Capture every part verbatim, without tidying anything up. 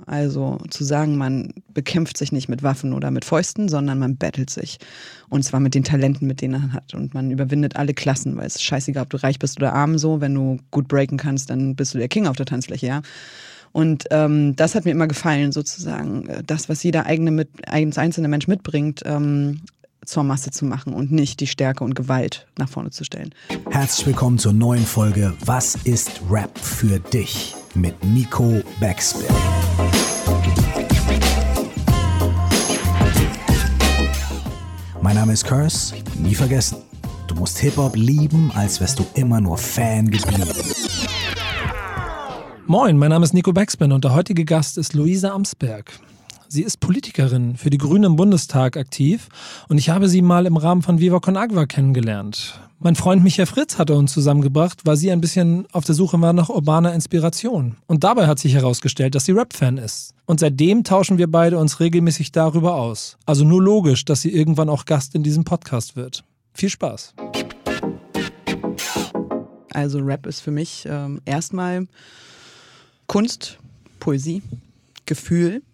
Also zu sagen, man bekämpft sich nicht mit Waffen oder mit Fäusten, sondern man battelt sich. Und zwar mit den Talenten, mit denen man hat. Und man überwindet alle Klassen, weil es ist scheißegal, ob du reich bist oder arm so. Wenn du gut breaken kannst, dann bist du der King auf der Tanzfläche, ja. Und ähm, das hat mir immer gefallen, sozusagen. Das, was jeder eigene mit, einzelne Mensch mitbringt, ähm, zur Masse zu machen und nicht die Stärke und Gewalt nach vorne zu stellen. Herzlich willkommen zur neuen Folge Was ist Rap für dich? Mit Nico Backspin. Mein Name ist Curse, nie vergessen. Du musst Hip-Hop lieben, als wärst du immer nur Fan geblieben. Moin, mein Name ist Nico Backspin und der heutige Gast ist Luisa Amsberg. Sie ist Politikerin, für die Grünen im Bundestag aktiv und ich habe sie mal im Rahmen von Viva Con Agua kennengelernt. Mein Freund Michael Fritz hatte uns zusammengebracht, weil sie ein bisschen auf der Suche war nach urbaner Inspiration. Und dabei hat sich herausgestellt, dass sie Rap-Fan ist. Und seitdem tauschen wir beide uns regelmäßig darüber aus. Also nur logisch, dass sie irgendwann auch Gast in diesem Podcast wird. Viel Spaß. Also Rap ist für mich ähm, erstmal Kunst, Poesie, Gefühl.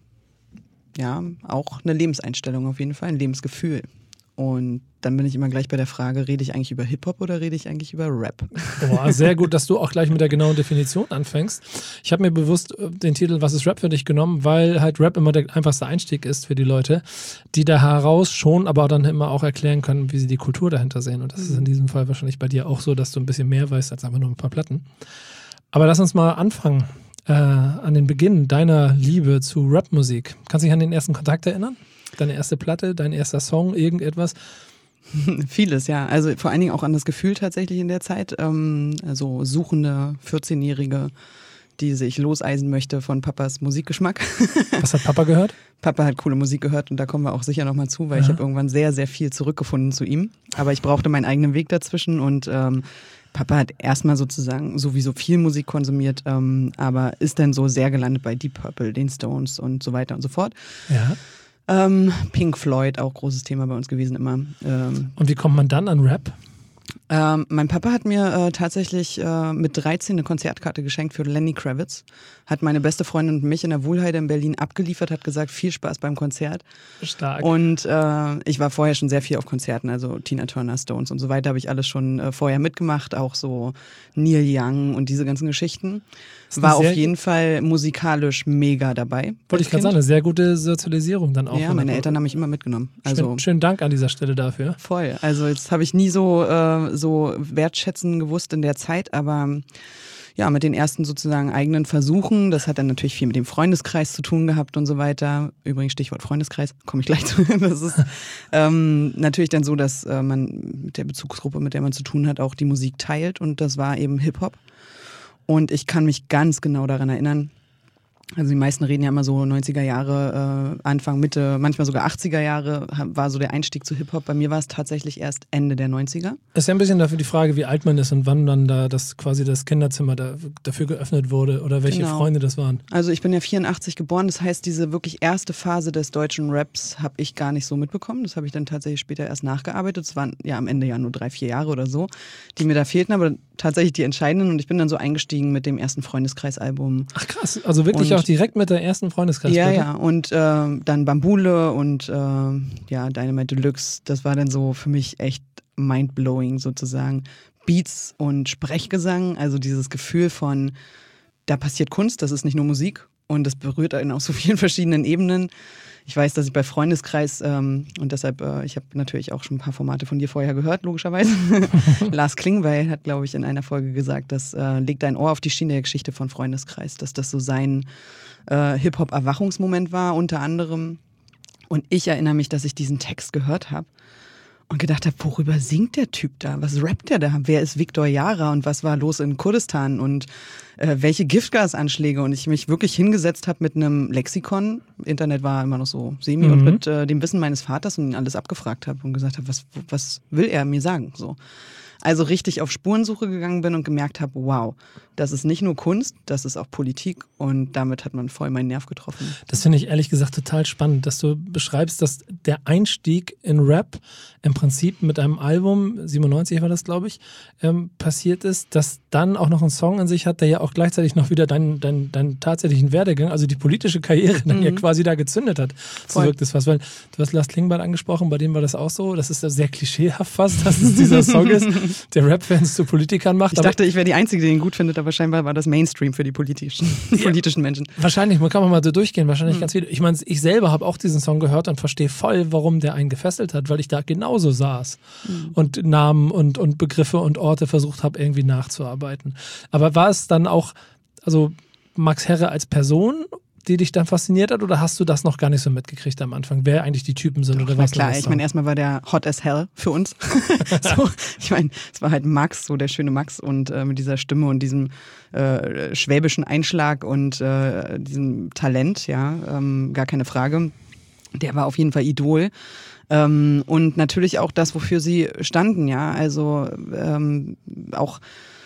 Ja, auch eine Lebenseinstellung auf jeden Fall, ein Lebensgefühl. Und dann bin ich immer gleich bei der Frage, rede ich eigentlich über Hip-Hop oder rede ich eigentlich über Rap? Boah, sehr gut, dass du auch gleich mit der genauen Definition anfängst. Ich habe mir bewusst den Titel Was ist Rap für dich genommen, weil halt Rap immer der einfachste Einstieg ist für die Leute, die da heraus schon, aber dann immer auch erklären können, wie sie die Kultur dahinter sehen. Und das ist in diesem Fall wahrscheinlich bei dir auch so, dass du ein bisschen mehr weißt als einfach nur ein paar Platten. Aber lass uns mal anfangen. Äh, an den Beginn deiner Liebe zu Rapmusik. Kannst du dich an den ersten Kontakt erinnern? Deine erste Platte, dein erster Song, irgendetwas? Vieles, ja. Also vor allen Dingen auch an das Gefühl tatsächlich in der Zeit. Ähm, also suchende vierzehnjährige, die sich loseisen möchte von Papas Musikgeschmack. Was hat Papa gehört? Papa hat coole Musik gehört und da kommen wir auch sicher nochmal zu, weil ja. ich habe irgendwann sehr, sehr viel zurückgefunden zu ihm. Aber ich brauchte meinen eigenen Weg dazwischen und ähm, Papa hat erstmal sozusagen sowieso viel Musik konsumiert, ähm, aber ist dann so sehr gelandet bei Deep Purple, den Stones und so weiter und so fort. Ja. Ähm, Pink Floyd, auch großes Thema bei uns gewesen immer. Ähm, und wie kommt man dann an Rap? Ähm, mein Papa hat mir äh, tatsächlich äh, mit dreizehn eine Konzertkarte geschenkt für Lenny Kravitz. Hat meine beste Freundin und mich in der Wohlheide in Berlin abgeliefert, hat gesagt, viel Spaß beim Konzert. Stark. Und äh, ich war vorher schon sehr viel auf Konzerten, also Tina Turner, Stones und so weiter habe ich alles schon äh, vorher mitgemacht, auch so Neil Young und diese ganzen Geschichten. War auf jeden Fall musikalisch mega dabei. Wollte ich gerade sagen, eine sehr gute Sozialisierung dann auch. Ja, meine Eltern haben mich immer mitgenommen. Also schön, schönen Dank an dieser Stelle dafür. Voll. Also jetzt habe ich nie so, äh, so wertschätzen gewusst in der Zeit, aber ja, mit den ersten sozusagen eigenen Versuchen, das hat dann natürlich viel mit dem Freundeskreis zu tun gehabt und so weiter. Übrigens Stichwort Freundeskreis, komme ich gleich zu. Das ist ähm, natürlich dann so, dass äh, man mit der Bezugsgruppe, mit der man zu tun hat, auch die Musik teilt und das war eben Hip-Hop. Und ich kann mich ganz genau daran erinnern, also die meisten reden ja immer so neunziger Jahre, äh, Anfang, Mitte, manchmal sogar achtziger Jahre war so der Einstieg zu Hip-Hop. Bei mir war es tatsächlich erst Ende der neunziger. Ist ja ein bisschen dafür die Frage, wie alt man ist und wann dann da das quasi das Kinderzimmer da, dafür geöffnet wurde oder welche genau. Freunde das waren. Also ich bin ja vierundachtzig geboren, das heißt, diese wirklich erste Phase des deutschen Raps habe ich gar nicht so mitbekommen. Das habe ich dann tatsächlich später erst nachgearbeitet. Es waren ja am Ende ja nur drei, vier Jahre oder so, die mir da fehlten, aber tatsächlich die entscheidenden und ich bin dann so eingestiegen mit dem ersten Freundeskreisalbum. Ach krass, also wirklich und auch direkt mit der ersten Freundeskreis. Ja, ja, und äh, dann Bambule und äh, ja, Dynamite Deluxe, das war dann so für mich echt mindblowing sozusagen. Beats und Sprechgesang, also dieses Gefühl von, da passiert Kunst, das ist nicht nur Musik und das berührt einen auf so vielen verschiedenen Ebenen. Ich weiß, dass ich bei Freundeskreis ähm, und deshalb, äh, ich habe natürlich auch schon ein paar Formate von dir vorher gehört, logischerweise. Lars Klingbeil hat, glaube ich, in einer Folge gesagt, dass äh, legt dein Ohr auf die Schiene der Geschichte von Freundeskreis, dass das so sein äh, Hip-Hop-Erwachungsmoment war, unter anderem. Und ich erinnere mich, dass ich diesen Text gehört habe und gedacht habe, worüber singt der Typ da? Was rappt der da? Wer ist Viktor Jara und was war los in Kurdistan und äh, welche Giftgasanschläge? Und ich mich wirklich hingesetzt habe mit einem Lexikon, Internet war immer noch so semi, mhm. und mit äh, dem Wissen meines Vaters und ihn alles abgefragt habe und gesagt habe, was, was will er mir sagen? So. Also richtig auf Spurensuche gegangen bin und gemerkt habe, wow, das ist nicht nur Kunst, das ist auch Politik und damit hat man voll meinen Nerv getroffen. Das finde ich ehrlich gesagt total spannend, dass du beschreibst, dass der Einstieg in Rap im Prinzip mit einem Album, siebenundneunzig war das, glaube ich, ähm, passiert ist, das dann auch noch einen Song in sich hat, der ja auch gleichzeitig noch wieder deinen dein, dein tatsächlichen Werdegang, also die politische Karriere dann mhm. ja quasi da gezündet hat. So wirkt es fast, weil du hast Lars Klingbeil angesprochen, bei dem war das auch so, das ist sehr klischeehaft fast, dass es dieser Song ist, der Rap-Fans zu Politikern macht. Ich dachte, ich wäre die Einzige, die ihn gut findet, aber scheinbar war das Mainstream für die politischen, ja, politischen Menschen. Wahrscheinlich, man kann mal so durchgehen, wahrscheinlich mhm. ganz viele. Ich meine, ich selber habe auch diesen Song gehört und verstehe voll, warum der einen gefesselt hat, weil ich da genauso saß mhm. und Namen und, und Begriffe und Orte versucht habe, irgendwie nachzuarbeiten. Aber war es dann auch, also Max Herre als Person, die dich dann fasziniert hat, oder hast du das noch gar nicht so mitgekriegt am Anfang, wer eigentlich die Typen sind? Doch, oder na was? Klar, ich meine, erstmal war der hot as hell für uns. So, ich meine, es war halt Max, so der schöne Max und äh, mit dieser Stimme und diesem äh, schwäbischen Einschlag und äh, diesem Talent, ja, ähm, gar keine Frage. Der war auf jeden Fall Idol. Ähm, und natürlich auch das, wofür sie standen, ja, also ähm, auch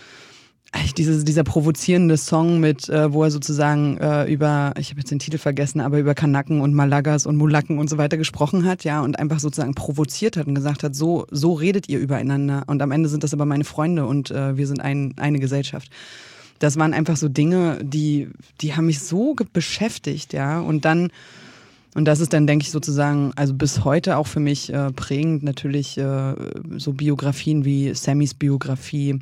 Dieses, dieser provozierende Song mit, äh, wo er sozusagen äh, über, ich habe jetzt den Titel vergessen, aber über Kanaken und Malagas und Mulaken und so weiter gesprochen hat, ja, und einfach sozusagen provoziert hat und gesagt hat, so, so redet ihr übereinander und am Ende sind das aber meine Freunde und äh, wir sind ein, eine Gesellschaft. Das waren einfach so Dinge, die, die haben mich so ge- beschäftigt, ja, und dann, und das ist dann, denke ich, sozusagen, also bis heute auch für mich äh, prägend, natürlich äh, so Biografien wie Sammys Biografie,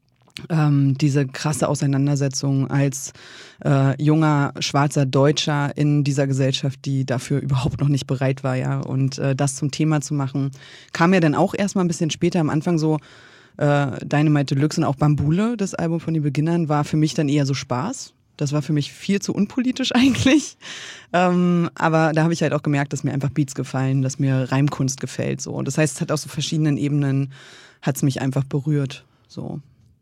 Ähm, diese krasse Auseinandersetzung als äh, junger, schwarzer Deutscher in dieser Gesellschaft, die dafür überhaupt noch nicht bereit war, ja. Und äh, das zum Thema zu machen, kam ja dann auch erstmal ein bisschen später, am Anfang so äh, Dynamite Deluxe und auch Bambule, das Album von den Beginnern, war für mich dann eher so Spaß. Das war für mich viel zu unpolitisch eigentlich. Ähm, aber da habe ich halt auch gemerkt, dass mir einfach Beats gefallen, dass mir Reimkunst gefällt. So. Und das heißt, es hat auf so verschiedenen Ebenen, hat es mich einfach berührt. So.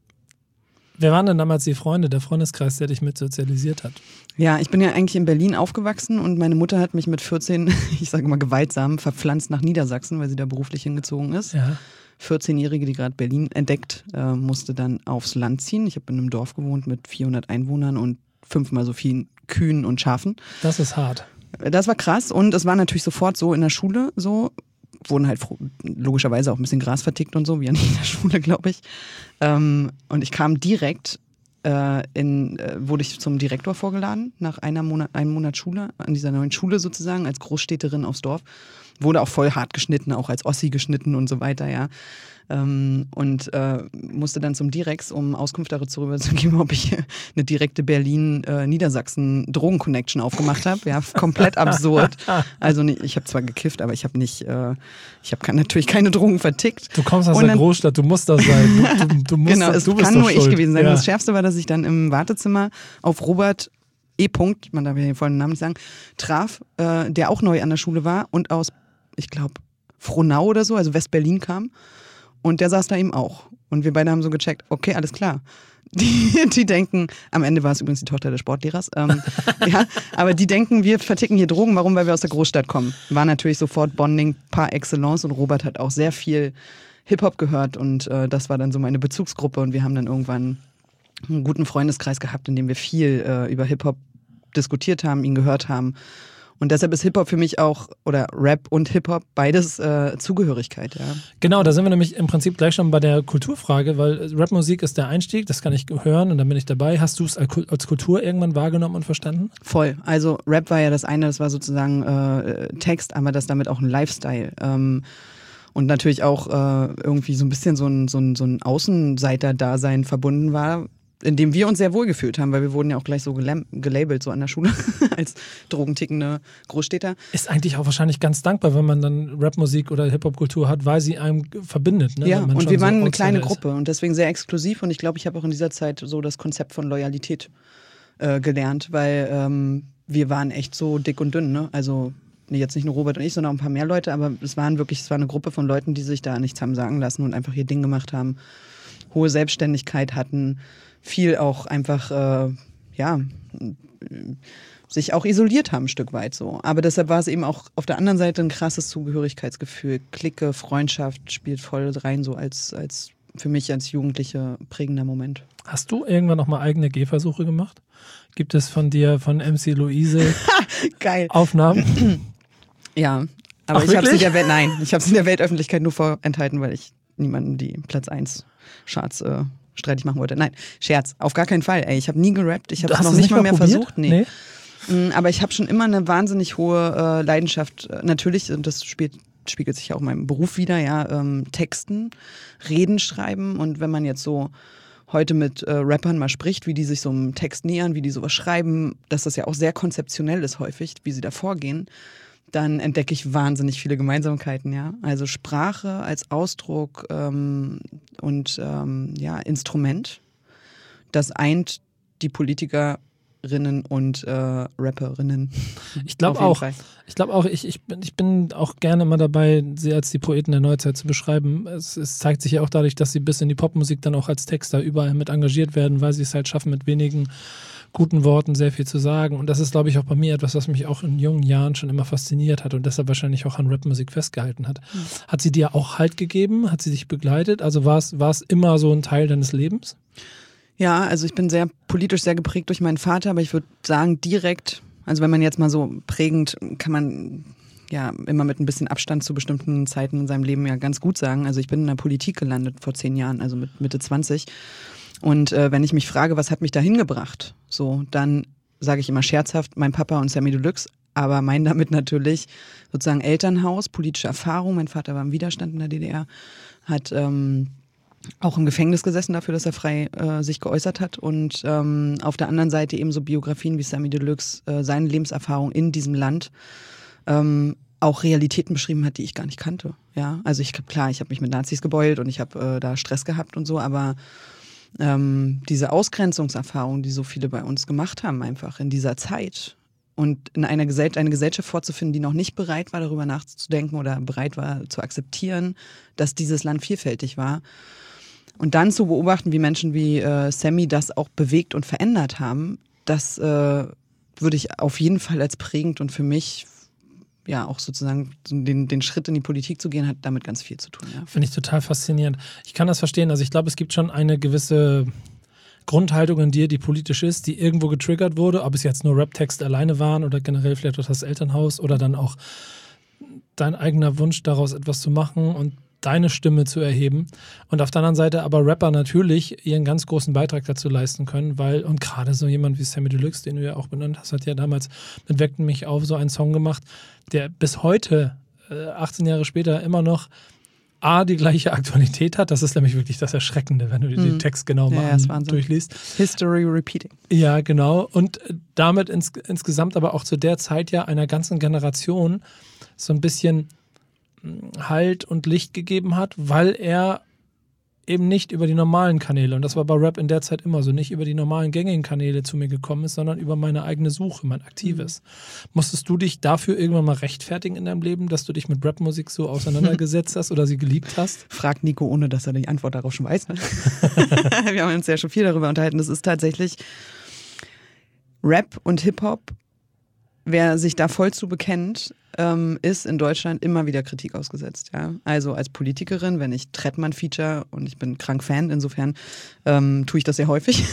Wer waren denn damals die Freunde, der Freundeskreis, der dich mit sozialisiert hat? Ja, ich bin ja eigentlich in Berlin aufgewachsen und meine Mutter hat mich mit vierzehn, ich sage mal gewaltsam, verpflanzt nach Niedersachsen, weil sie da beruflich hingezogen ist. Ja. vierzehnjährige, die gerade Berlin entdeckt, äh, musste dann aufs Land ziehen. Ich habe in einem Dorf gewohnt mit vierhundert Einwohnern und fünfmal so vielen Kühen und Schafen. Das ist hart. Das war krass und es war natürlich sofort so in der Schule so, wurden halt logischerweise auch ein bisschen Gras vertickt und so, wie an jeder Schule, glaube ich. Ähm, und ich kam direkt, äh, in, äh, wurde ich zum Direktor vorgeladen, nach einer Monat, einem Monat Schule, an dieser neuen Schule sozusagen, als Großstädterin aufs Dorf. Wurde auch voll hart geschnitten, auch als Ossi geschnitten und so weiter, ja. Ähm, und äh, musste dann zum Direx, um Auskunft darüber zu geben, ob ich eine direkte Berlin-Niedersachsen-Drogen-Connection aufgemacht habe. Ja, komplett absurd. Also nicht, ich habe zwar gekifft, aber ich habe nicht, äh, ich habe natürlich keine Drogen vertickt. Du kommst aus der Großstadt, du musst das sein. Du, du, du musst genau, das, du es bist kann doch nur schuld. ich gewesen sein. Ja. Das Schärfste war, dass ich dann im Wartezimmer auf Robert E. -Punkt, man darf ja den vollen Namen nicht sagen, traf, äh, der auch neu an der Schule war und aus, ich glaube, Frohnau oder so, also West-Berlin kam. Und der saß da eben auch. Und wir beide haben so gecheckt, okay, alles klar. Die, die denken, am Ende war es übrigens die Tochter des Sportlehrers, ähm, ja, aber die denken, wir verticken hier Drogen, warum? Weil wir aus der Großstadt kommen. War natürlich sofort Bonding par excellence und Robert hat auch sehr viel Hip-Hop gehört und äh, das war dann so meine Bezugsgruppe und wir haben dann irgendwann einen guten Freundeskreis gehabt, in dem wir viel äh, über Hip-Hop diskutiert haben, ihn gehört haben. Und deshalb ist Hip-Hop für mich auch, oder Rap und Hip-Hop, beides äh, Zugehörigkeit, ja. Genau, da sind wir nämlich im Prinzip gleich schon bei der Kulturfrage, weil Rapmusik ist der Einstieg, das kann ich hören und dann bin ich dabei. Hast du es als Kultur irgendwann wahrgenommen und verstanden? Voll. Also Rap war ja das eine, das war sozusagen äh, Text, aber das damit auch ein Lifestyle. Ähm, und natürlich auch äh, irgendwie so ein bisschen so ein, so ein, so ein Außenseiter-Dasein verbunden war, in dem wir uns sehr wohl gefühlt haben, weil wir wurden ja auch gleich so gelam- gelabelt, so an der Schule, als drogentickende Großstädter. Ist eigentlich auch wahrscheinlich ganz dankbar, wenn man dann Rapmusik oder Hip-Hop-Kultur hat, weil sie einem verbindet. Ne? Ja, und wir waren so eine kleine ist. Gruppe und deswegen sehr exklusiv und ich glaube, ich habe auch in dieser Zeit so das Konzept von Loyalität äh, gelernt, weil ähm, wir waren echt so dick und dünn, ne? Also nee, jetzt nicht nur Robert und ich, sondern auch ein paar mehr Leute, aber es waren wirklich, es war eine Gruppe von Leuten, die sich da nichts haben sagen lassen und einfach ihr Ding gemacht haben, hohe Selbstständigkeit hatten, viel auch einfach, äh, ja, sich auch isoliert haben ein Stück weit so. Aber deshalb war es eben auch auf der anderen Seite ein krasses Zugehörigkeitsgefühl. Clique, Freundschaft spielt voll rein so als, als für mich als Jugendliche prägender Moment. Hast du irgendwann nochmal eigene Gehversuche gemacht? Gibt es von dir, von M C Luise Geil. Aufnahmen? Ja, aber Ach, ich habe es in wirklich? der Welt, nein, ich habe es in der Weltöffentlichkeit nur vorenthalten, weil ich niemanden die Platz eins Charts äh, streitig machen wollte. Nein, Scherz, auf gar keinen Fall. Ey, ich habe nie gerappt, ich habe es Hast noch du nicht mal mehr probiert? versucht. Nee. nee. Aber ich habe schon immer eine wahnsinnig hohe äh, Leidenschaft, äh, natürlich, und das spielt, spiegelt sich ja auch in meinem Beruf wieder, ja, ähm, Texten, Reden schreiben. Und wenn man jetzt so heute mit äh, Rappern mal spricht, wie die sich so einem Text nähern, wie die sowas schreiben, dass das ja auch sehr konzeptionell ist häufig, wie sie da vorgehen, dann entdecke ich wahnsinnig viele Gemeinsamkeiten, ja. Also Sprache als Ausdruck ähm, und ähm, ja, Instrument, das eint die Politikerinnen und äh, Rapperinnen. Ich glaube Auf jeden auch. Fall. Ich glaube auch, ich, ich, bin, ich bin auch gerne immer dabei, sie als die Poeten der Neuzeit zu beschreiben. Es, es zeigt sich ja auch dadurch, dass sie bis in die Popmusik dann auch als Texter überall mit engagiert werden, weil sie es halt schaffen, mit wenigen guten Worten sehr viel zu sagen. Und das ist, glaube ich, auch bei mir etwas, was mich auch in jungen Jahren schon immer fasziniert hat und deshalb wahrscheinlich auch an Rapmusik festgehalten hat. Mhm. Hat sie dir auch Halt gegeben? Hat sie dich begleitet? Also war es, war es immer so ein Teil deines Lebens? Ja, also ich bin sehr politisch sehr geprägt durch meinen Vater, aber ich würde sagen direkt, also wenn man jetzt mal so prägend, kann man ja immer mit ein bisschen Abstand zu bestimmten Zeiten in seinem Leben ja ganz gut sagen. Also ich bin in der Politik gelandet vor zehn Jahren, also mit Mitte zwanzig. Und äh, wenn ich mich frage, was hat mich da hingebracht, so, dann sage ich immer scherzhaft, mein Papa und Samy Deluxe, aber meine damit natürlich sozusagen Elternhaus, politische Erfahrung. Mein Vater war im Widerstand in der D D R, hat ähm, auch im Gefängnis gesessen dafür, dass er frei äh, sich geäußert hat. Und ähm, auf der anderen Seite eben so Biografien wie Samy Deluxe, äh, seine Lebenserfahrung in diesem Land, ähm, auch Realitäten beschrieben hat, die ich gar nicht kannte. Ja, also ich klar, ich habe mich mit Nazis gebeult und ich habe äh, da Stress gehabt und so, aber ähm, diese Ausgrenzungserfahrung, die so viele bei uns gemacht haben, einfach in dieser Zeit und in einer Gesell- eine Gesellschaft vorzufinden, die noch nicht bereit war, darüber nachzudenken oder bereit war zu akzeptieren, dass dieses Land vielfältig war. Und dann zu beobachten, wie Menschen wie äh, Samy das auch bewegt und verändert haben, das äh, würde ich auf jeden Fall als prägend und für mich ja auch sozusagen den, den Schritt in die Politik zu gehen, hat damit ganz viel zu tun. Ja. Finde ich total faszinierend. Ich kann das verstehen. Also ich glaube, es gibt schon eine gewisse Grundhaltung in dir, die politisch ist, die irgendwo getriggert wurde, ob es jetzt nur Rap-Texte alleine waren oder generell vielleicht auch das Elternhaus oder dann auch dein eigener Wunsch daraus etwas zu machen und deine Stimme zu erheben. Und auf der anderen Seite aber Rapper natürlich ihren ganz großen Beitrag dazu leisten können, weil, und gerade so jemand wie Samy Deluxe, den du ja auch benannt hast, hat ja damals mit Weckten mich auf so einen Song gemacht, der bis heute, äh, achtzehn Jahre später, immer noch A, die gleiche Aktualität hat. Das ist nämlich wirklich das Erschreckende, wenn du dir den Text genau mal ja, ja, durchliest. History repeating. Ja, genau. Und damit ins, insgesamt aber auch zu der Zeit ja einer ganzen Generation so ein bisschen Halt und Licht gegeben hat, weil er eben nicht über die normalen Kanäle, und das war bei Rap in der Zeit immer so, nicht über die normalen gängigen Kanäle zu mir gekommen ist, sondern über meine eigene Suche, mein Aktives. Mhm. Musstest du dich dafür irgendwann mal rechtfertigen in deinem Leben, dass du dich mit Rapmusik so auseinandergesetzt hast oder sie geliebt hast? Fragt Nico, ohne dass er die Antwort darauf schon weiß. Ne? Wir haben uns ja schon viel darüber unterhalten. Das ist tatsächlich Rap und Hip-Hop. Wer sich da voll zu bekennt, ähm, ist in Deutschland immer wieder Kritik ausgesetzt. Ja? Also als Politikerin, wenn ich Trettmann feature und ich bin krank Fan, insofern ähm, tue ich das sehr häufig.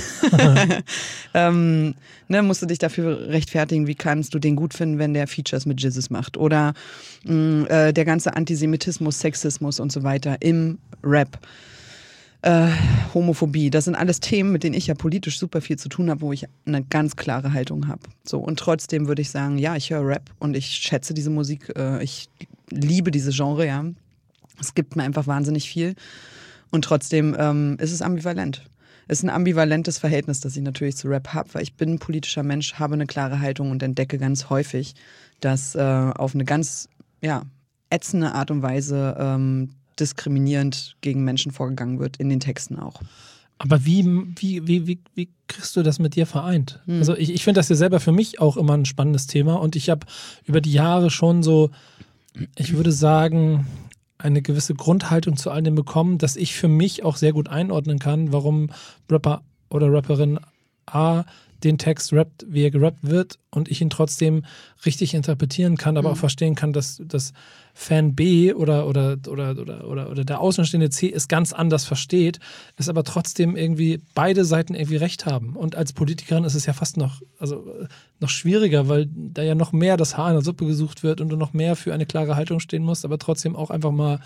ähm, ne, musst du dich dafür rechtfertigen, wie kannst du den gut finden, wenn der Features mit Jizzes macht. Oder mh, äh, der ganze Antisemitismus, Sexismus und so weiter im Rap. Äh, Homophobie, das sind alles Themen, mit denen ich ja politisch super viel zu tun habe, wo ich eine ganz klare Haltung habe. So, und trotzdem würde ich sagen, ja, ich höre Rap und ich schätze diese Musik, äh, ich liebe dieses Genre, ja. Es gibt mir einfach wahnsinnig viel und trotzdem ähm, ist es ambivalent. Es ist ein ambivalentes Verhältnis, das ich natürlich zu Rap habe, weil ich bin ein politischer Mensch, habe eine klare Haltung und entdecke ganz häufig, dass äh, auf eine ganz, ja, ätzende Art und Weise ähm, diskriminierend gegen Menschen vorgegangen wird, in den Texten auch. Aber wie, wie, wie, wie, wie kriegst du das mit dir vereint? Hm. Also ich, ich finde das ja selber für mich auch immer ein spannendes Thema und ich habe über die Jahre schon so, ich würde sagen, eine gewisse Grundhaltung zu all dem bekommen, dass ich für mich auch sehr gut einordnen kann, warum Rapper oder Rapperin A den Text rappt, wie er gerappt wird und ich ihn trotzdem richtig interpretieren kann, aber mhm. auch verstehen kann, dass, dass Fan B oder, oder, oder, oder, oder, oder der außenstehende C es ganz anders versteht, es aber trotzdem irgendwie beide Seiten irgendwie recht haben. Und als Politikerin ist es ja fast noch, also noch schwieriger, weil da ja noch mehr das Haar in der Suppe gesucht wird und du noch mehr für eine klare Haltung stehen musst, aber trotzdem auch einfach mal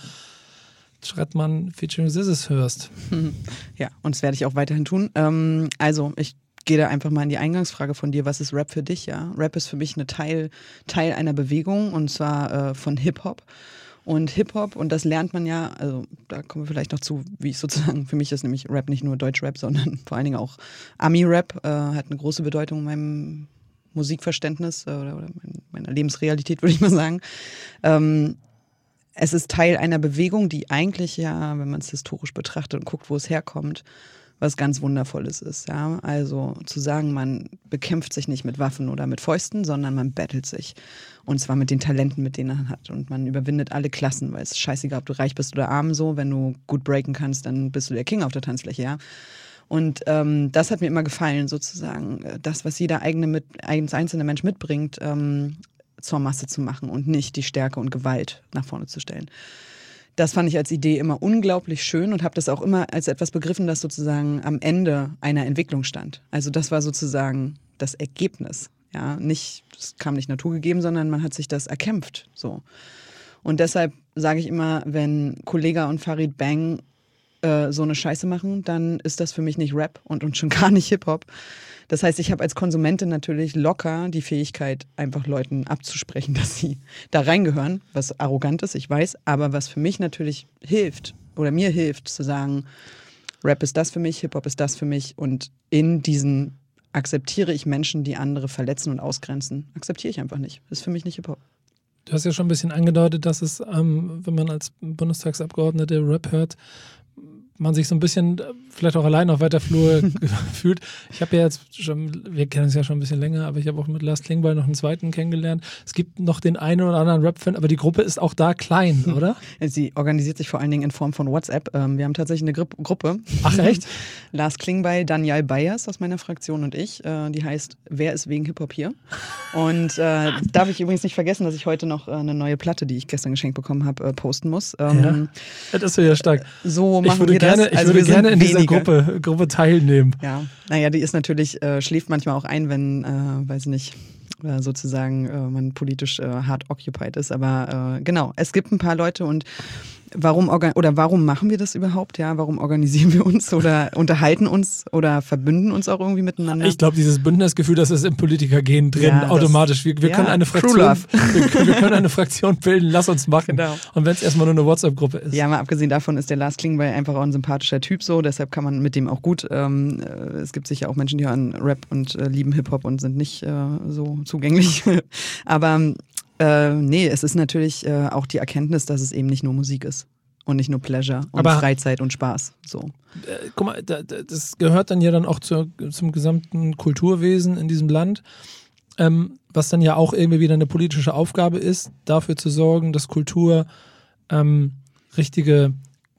Schrettmann featuring Zizis hörst. Ja, und das werde ich auch weiterhin tun. Ähm, also, ich gehe da einfach mal in die Eingangsfrage von dir. Was ist Rap für dich? Ja, Rap ist für mich eine Teil, Teil einer Bewegung und zwar äh, von Hip-Hop. Und Hip-Hop, und das lernt man ja, also da kommen wir vielleicht noch zu, wie ich sozusagen, für mich ist nämlich Rap nicht nur Deutsch-Rap, sondern vor allen Dingen auch Ami-Rap, äh, hat eine große Bedeutung in meinem Musikverständnis äh, oder, oder meiner Lebensrealität, würde ich mal sagen. Ähm, Es ist Teil einer Bewegung, die eigentlich ja, wenn man es historisch betrachtet und guckt, wo es herkommt, was ganz Wundervolles ist. Ja? Also zu sagen, man bekämpft sich nicht mit Waffen oder mit Fäusten, sondern man battelt sich. Und zwar mit den Talenten, mit denen man hat. Und man überwindet alle Klassen, weil es ist scheißegal, ob du reich bist oder arm so. Wenn du gut breaken kannst, dann bist du der King auf der Tanzfläche, ja. Und ähm, das hat mir immer gefallen, sozusagen. Das, was jeder eigene mit, einzelne Mensch mitbringt, ähm, zur Masse zu machen und nicht die Stärke und Gewalt nach vorne zu stellen. Das fand ich als Idee immer unglaublich schön und habe das auch immer als etwas begriffen, das sozusagen am Ende einer Entwicklung stand. Also das war sozusagen das Ergebnis. Ja, nicht, das kam nicht naturgegeben, sondern man hat sich das erkämpft. So. Und deshalb sage ich immer, wenn Kollega und Farid Bang äh, so eine Scheiße machen, dann ist das für mich nicht Rap und, und schon gar nicht Hip-Hop. Das heißt, ich habe als Konsumentin natürlich locker die Fähigkeit, einfach Leuten abzusprechen, dass sie da reingehören, was arrogant ist, ich weiß, aber was für mich natürlich hilft oder mir hilft, zu sagen, Rap ist das für mich, Hip-Hop ist das für mich und in diesen akzeptiere ich Menschen, die andere verletzen und ausgrenzen. Akzeptiere ich einfach nicht. Das ist für mich nicht Hip-Hop. Du hast ja schon ein bisschen angedeutet, dass es, ähm, wenn man als Bundestagsabgeordnete Rap hört, man sich so ein bisschen vielleicht auch allein auf weiter Flur fühlt. Ich habe ja jetzt schon, wir kennen es ja schon ein bisschen länger, aber ich habe auch mit Lars Klingbeil noch einen zweiten kennengelernt. Es gibt noch den einen oder anderen Rap-Fan, aber die Gruppe ist auch da klein, oder? Sie organisiert sich vor allen Dingen in Form von WhatsApp. Wir haben tatsächlich eine Gru- Gruppe. Ach echt? Lars Klingbeil, Daniel Bayers aus meiner Fraktion und ich. Die heißt Wer ist wegen Hip-Hop hier? Und äh, darf ich übrigens nicht vergessen, dass ich heute noch eine neue Platte, die ich gestern geschenkt bekommen habe, posten muss. Ähm, ja, das ist ja stark. So machen wir gerne, das. Ich also würde gerne in dieser Gruppe, Gruppe teilnehmen. Ja, naja, die ist natürlich, äh, schläft manchmal auch ein, wenn, äh, weiß nicht, äh, sozusagen äh, man politisch äh, hart occupied ist. Aber äh, genau, es gibt ein paar Leute und warum organ- oder warum machen wir das überhaupt? Ja, warum organisieren wir uns oder unterhalten uns oder verbünden uns auch irgendwie miteinander? Ich glaube, dieses Bündnisgefühl, das ist im Politikergehen drin, ja, automatisch. Wir, wir, ja, können eine Fraktion, wir, wir können eine Fraktion bilden, lass uns machen. Genau. Und wenn es erstmal nur eine WhatsApp-Gruppe ist. Ja, mal abgesehen davon ist der Lars Klingbeil einfach auch ein sympathischer Typ so, deshalb kann man mit dem auch gut, ähm, es gibt sicher auch Menschen, die hören Rap und äh, lieben Hip-Hop und sind nicht äh, so zugänglich. Aber Äh, nee, es ist natürlich äh, auch die Erkenntnis, dass es eben nicht nur Musik ist und nicht nur Pleasure und aber Freizeit und Spaß. So. Äh, guck mal, da, das gehört dann ja dann auch zur, zum gesamten Kulturwesen in diesem Land, ähm, was dann ja auch irgendwie wieder eine politische Aufgabe ist, dafür zu sorgen, dass Kultur ähm, richtige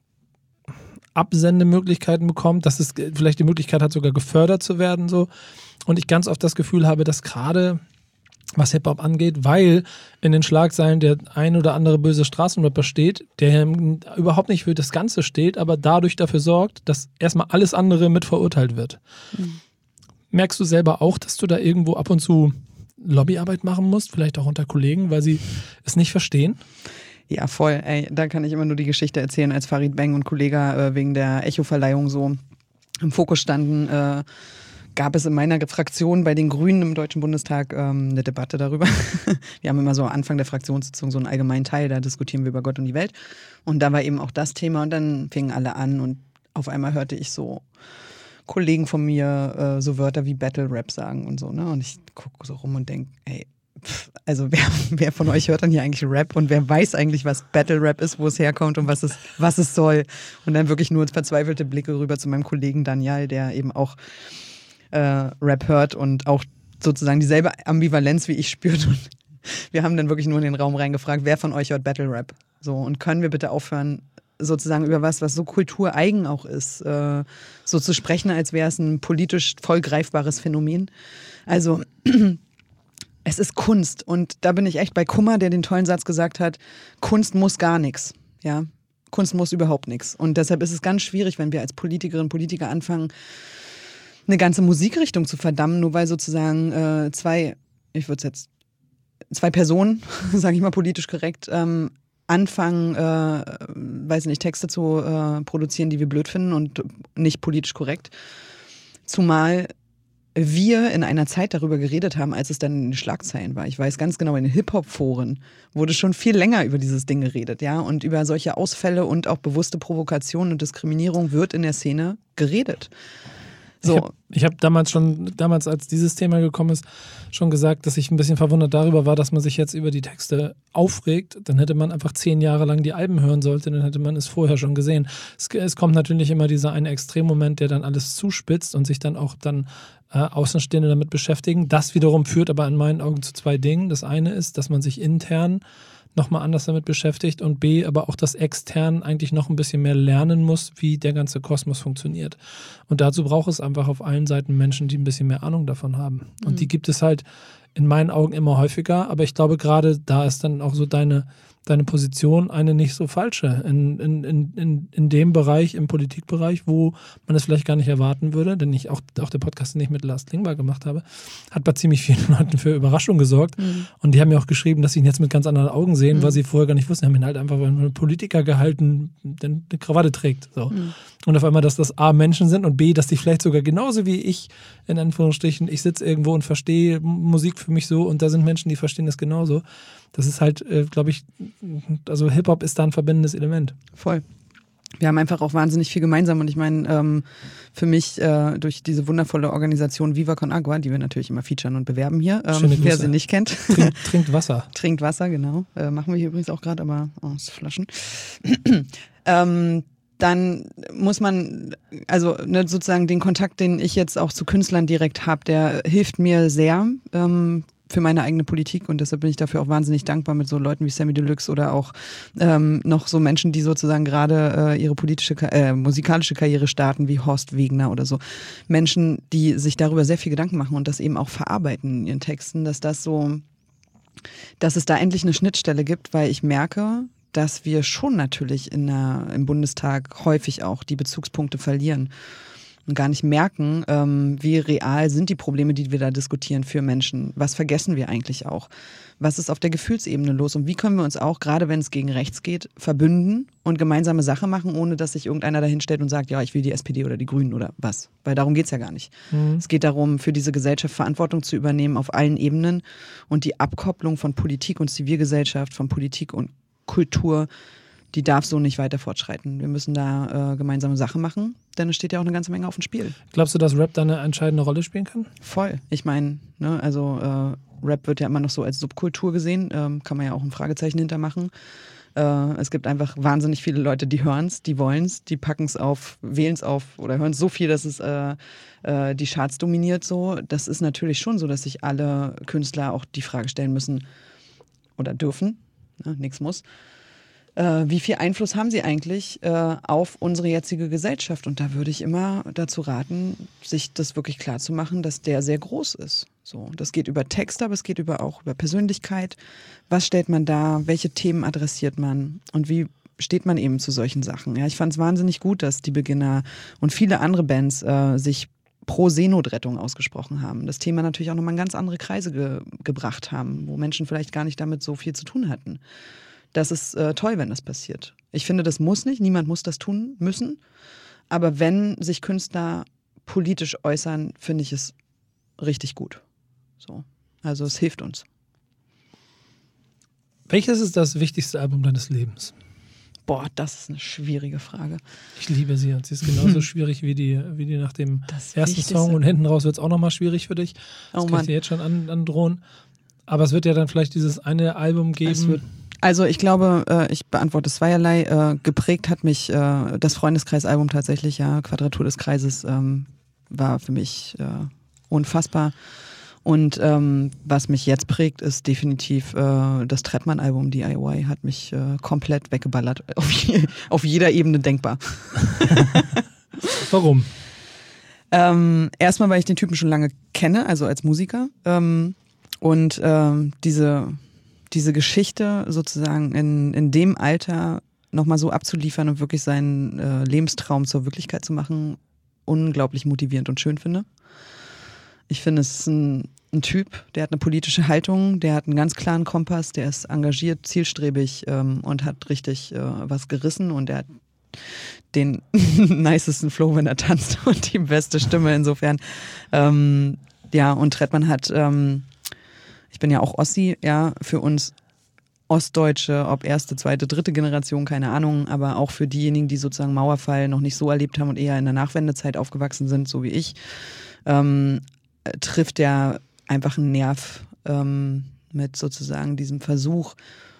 Absendemöglichkeiten bekommt, dass es vielleicht die Möglichkeit hat, sogar gefördert zu werden. So. Und ich ganz oft das Gefühl habe, dass gerade was Hip-Hop angeht, weil in den Schlagzeilen der ein oder andere böse Straßenrapper steht, der überhaupt nicht für das Ganze steht, aber dadurch dafür sorgt, dass erstmal alles andere mit verurteilt wird. Mhm. Merkst du selber auch, dass du da irgendwo ab und zu Lobbyarbeit machen musst, vielleicht auch unter Kollegen, weil sie es nicht verstehen? Ja, voll. Ey, da kann ich immer nur die Geschichte erzählen, als Farid Bang und Kollege äh, wegen der Echo-Verleihung so im Fokus standen, äh, gab es in meiner Fraktion bei den Grünen im Deutschen Bundestag ähm, eine Debatte darüber. Wir haben immer so Anfang der Fraktionssitzung so einen allgemeinen Teil, da diskutieren wir über Gott und die Welt. Und da war eben auch das Thema und dann fingen alle an und auf einmal hörte ich so Kollegen von mir äh, so Wörter wie Battle Rap sagen und so. Ne? Und ich gucke so rum und denke, ey, pff, also wer, wer von euch hört dann hier eigentlich Rap und wer weiß eigentlich, was Battle Rap ist, wo es herkommt und was es, was es soll. Und dann wirklich nur verzweifelte Blicke rüber zu meinem Kollegen Daniel, der eben auch Äh, Rap hört und auch sozusagen dieselbe Ambivalenz wie ich spürt. Und wir haben dann wirklich nur in den Raum reingefragt, wer von euch hört Battle Rap? So, und können wir bitte aufhören, sozusagen über was, was so kultureigen auch ist, äh, so zu sprechen, als wäre es ein politisch voll greifbares Phänomen. Also es ist Kunst und da bin ich echt bei Kummer, der den tollen Satz gesagt hat, Kunst muss gar nichts, ja. Kunst muss überhaupt nichts. Und deshalb ist es ganz schwierig, wenn wir als Politikerinnen und Politiker anfangen, eine ganze Musikrichtung zu verdammen, nur weil sozusagen äh, zwei, ich würde es jetzt, zwei Personen, sage ich mal politisch korrekt, ähm, anfangen, äh, weiß nicht, Texte zu äh, produzieren, die wir blöd finden und nicht politisch korrekt. Zumal wir in einer Zeit darüber geredet haben, als es dann in den Schlagzeilen war. Ich weiß ganz genau, in den Hip-Hop-Foren wurde schon viel länger über dieses Ding geredet, ja, und über solche Ausfälle und auch bewusste Provokation und Diskriminierung wird in der Szene geredet. So. Ich habe hab damals schon, damals als dieses Thema gekommen ist, schon gesagt, dass ich ein bisschen verwundert darüber war, dass man sich jetzt über die Texte aufregt. Dann hätte man einfach zehn Jahre lang die Alben hören sollen, dann hätte man es vorher schon gesehen. Es, es kommt natürlich immer dieser eine Extremmoment, der dann alles zuspitzt und sich dann auch dann äh, Außenstehende damit beschäftigen. Das wiederum führt aber in meinen Augen zu zwei Dingen. Das eine ist, dass man sich intern nochmal anders damit beschäftigt und B, aber auch das extern eigentlich noch ein bisschen mehr lernen muss, wie der ganze Kosmos funktioniert. Und dazu braucht es einfach auf allen Seiten Menschen, die ein bisschen mehr Ahnung davon haben. Und mhm. die gibt es halt in meinen Augen immer häufiger, aber ich glaube gerade da ist dann auch so deine, deine Position eine nicht so falsche in, in, in, in, in dem Bereich, im Politikbereich, wo man es vielleicht gar nicht erwarten würde, denn ich auch, auch der Podcast, den ich mit Lars Klingbeil gemacht habe, hat bei ziemlich vielen Leuten für Überraschung gesorgt mhm. und die haben mir auch geschrieben, dass sie ihn jetzt mit ganz anderen Augen sehen, mhm. weil sie vorher gar nicht wussten, haben ihn halt einfach für einen Politiker gehalten, der eine Krawatte trägt. So. Mhm. Und auf einmal, dass das A, Menschen sind und B, dass die vielleicht sogar genauso wie ich, in Anführungsstrichen, ich sitze irgendwo und verstehe Musik für mich so und da sind Menschen, die verstehen das genauso. Das ist halt, äh, glaube ich, also Hip-Hop ist da ein verbindendes Element. Voll. Wir haben einfach auch wahnsinnig viel gemeinsam und ich meine, ähm, für mich äh, durch diese wundervolle Organisation Viva Con Agua, die wir natürlich immer featuren und bewerben hier, ähm, wer sie nicht kennt. Trinkt, trinkt Wasser. Trinkt Wasser, genau. Äh, machen wir hier übrigens auch gerade, aber aus Flaschen. ähm, dann muss man, also ne, sozusagen den Kontakt, den ich jetzt auch zu Künstlern direkt habe, der hilft mir sehr ähm, für meine eigene Politik und deshalb bin ich dafür auch wahnsinnig dankbar mit so Leuten wie Samy Deluxe oder auch ähm, noch so Menschen, die sozusagen gerade äh, ihre politische, äh, musikalische Karriere starten, wie Horst Wegner oder so. Menschen, die sich darüber sehr viel Gedanken machen und das eben auch verarbeiten in ihren Texten, dass das so, dass es da endlich eine Schnittstelle gibt, weil ich merke, dass wir schon natürlich in der, im Bundestag häufig auch die Bezugspunkte verlieren und gar nicht merken, ähm, wie real sind die Probleme, die wir da diskutieren für Menschen. Was vergessen wir eigentlich auch? Was ist auf der Gefühlsebene los? Und wie können wir uns auch, gerade wenn es gegen rechts geht, verbünden und gemeinsame Sache machen, ohne dass sich irgendeiner dahinstellt und sagt, ja, ich will die S P D oder die Grünen oder was? Weil darum geht's ja gar nicht. Mhm. Es geht darum, für diese Gesellschaft Verantwortung zu übernehmen auf allen Ebenen und die Abkopplung von Politik und Zivilgesellschaft, von Politik und Kultur, die darf so nicht weiter fortschreiten. Wir müssen da äh, gemeinsame Sache machen, denn es steht ja auch eine ganze Menge auf dem Spiel. Glaubst du, dass Rap da eine entscheidende Rolle spielen kann? Voll. Ich meine, ne, also äh, Rap wird ja immer noch so als Subkultur gesehen, ähm, kann man ja auch ein Fragezeichen hintermachen. Äh, es gibt einfach wahnsinnig viele Leute, die hören es, die wollen es, die packen es auf, wählen es auf oder hören es so viel, dass es äh, äh, die Charts dominiert. So. Das ist natürlich schon so, dass sich alle Künstler auch die Frage stellen müssen oder dürfen, ne, nichts muss. Äh, wie viel Einfluss haben sie eigentlich äh, auf unsere jetzige Gesellschaft? Und da würde ich immer dazu raten, sich das wirklich klar zu machen, dass der sehr groß ist. So, das geht über Text, aber es geht über, auch über Persönlichkeit. Was stellt man da? Welche Themen adressiert man? Und wie steht man eben zu solchen Sachen? Ja, ich fand es wahnsinnig gut, dass die Beginner und viele andere Bands äh, sich pro Seenotrettung ausgesprochen haben. Das Thema natürlich auch nochmal in ganz andere Kreise ge- gebracht haben, wo Menschen vielleicht gar nicht damit so viel zu tun hatten. Das ist äh, toll, wenn das passiert. Ich finde, das muss nicht. Niemand muss das tun müssen. Aber wenn sich Künstler politisch äußern, finde ich es richtig gut. So. Also es hilft uns. Welches ist das wichtigste Album deines Lebens? Boah, das ist eine schwierige Frage. Ich liebe sie und sie ist genauso schwierig wie die, wie die nach dem das ersten Wichtigste. Song und hinten raus wird es auch nochmal schwierig für dich. Das oh, kann ich dir jetzt schon an, androhen. Aber es wird ja dann vielleicht dieses eine Album geben. Es wird Also ich glaube, äh, ich beantworte zweierlei. Äh, geprägt hat mich äh, das Freundeskreis-Album tatsächlich, ja. Quadratur des Kreises ähm, war für mich äh, unfassbar. Und ähm, was mich jetzt prägt, ist definitiv äh, das Trettmann-Album D I Y, hat mich äh, komplett weggeballert, auf, je, auf jeder Ebene denkbar. Warum? Ähm, erstmal, weil ich den Typen schon lange kenne, also als Musiker. Ähm, und ähm, diese, diese Geschichte sozusagen in, in dem Alter nochmal so abzuliefern und wirklich seinen äh, Lebenstraum zur Wirklichkeit zu machen, unglaublich motivierend und schön finde. Ich finde, es ist ein, ein Typ, der hat eine politische Haltung, der hat einen ganz klaren Kompass, der ist engagiert, zielstrebig ähm, und hat richtig äh, was gerissen und der hat den nicesten Flow, wenn er tanzt und die beste Stimme insofern. Ähm, ja, und Trettmann hat, ähm, ich bin ja auch Ossi, ja, für uns Ostdeutsche, ob erste, zweite, dritte Generation, keine Ahnung, aber auch für diejenigen, die sozusagen Mauerfall noch nicht so erlebt haben und eher in der Nachwendezeit aufgewachsen sind, so wie ich, ähm, trifft er einfach einen Nerv ähm, mit sozusagen diesem Versuch,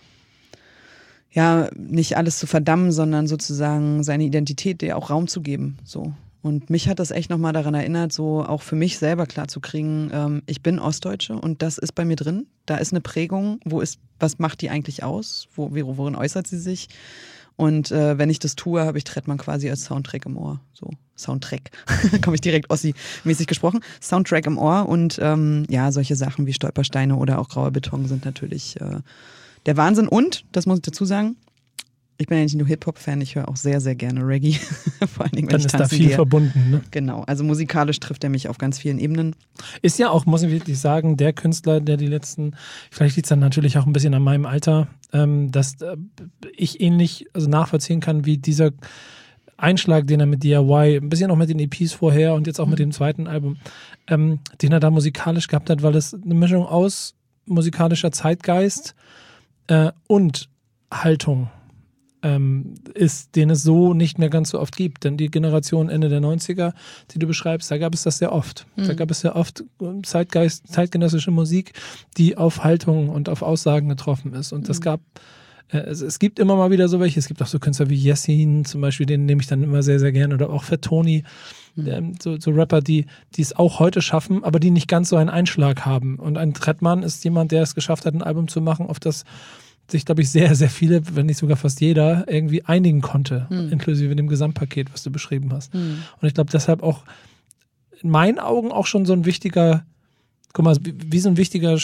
ja, nicht alles zu verdammen, sondern sozusagen seine Identität der auch Raum zu geben, so. Und mich hat das echt nochmal daran erinnert, so auch für mich selber klarzukriegen, ähm, ich bin Ostdeutsche und das ist bei mir drin. Da ist eine Prägung, wo ist, was macht die eigentlich aus? Wo, worin äußert sie sich? Und äh, wenn ich das tue, habe ich Trettmann quasi als Soundtrack im Ohr. So, Soundtrack. Komme ich direkt Ossi-mäßig gesprochen. Soundtrack im Ohr und ähm, ja, solche Sachen wie Stolpersteine oder auch grauer Beton sind natürlich äh, der Wahnsinn. Und, das muss ich dazu sagen, ich bin ja nicht nur Hip-Hop-Fan, ich höre auch sehr, sehr gerne Reggae. Vor allen Dingen, wenn Dann ich ist tanzen da viel gehe. verbunden. Ne? Genau, also musikalisch trifft er mich auf ganz vielen Ebenen. Ist ja auch, muss ich wirklich sagen, der Künstler, der die letzten, vielleicht liegt es dann natürlich auch ein bisschen an meinem Alter, ähm, dass äh, ich ähnlich also nachvollziehen kann, wie dieser Einschlag, den er mit D I Y, ein bisschen auch mit den E Ps vorher und jetzt auch mit dem zweiten Album, ähm, den er da musikalisch gehabt hat, weil es eine Mischung aus musikalischer Zeitgeist äh, und Haltung ähm, ist, den es so nicht mehr ganz so oft gibt. Denn die Generation Ende der neunziger, die du beschreibst, da gab es das sehr oft. Mhm. Da gab es sehr oft Zeitgeist, zeitgenössische Musik, die auf Haltung und auf Aussagen getroffen ist. Und mhm. das gab äh, es, es gibt immer mal wieder so welche. Es gibt auch so Künstler wie Yassin zum Beispiel, den nehme ich dann immer sehr, sehr gerne. Oder auch Fat Tony. Mhm. So, so Rapper, die die es auch heute schaffen, aber die nicht ganz so einen Einschlag haben. Und ein Trettmann ist jemand, der es geschafft hat, ein Album zu machen, auf das sich, glaube ich, sehr, sehr viele, wenn nicht sogar fast jeder, irgendwie einigen konnte, mhm. inklusive dem Gesamtpaket, was du beschrieben hast. Mhm. Und ich glaube, deshalb auch in meinen Augen auch schon so ein wichtiger, guck mal, wie so ein wichtiger,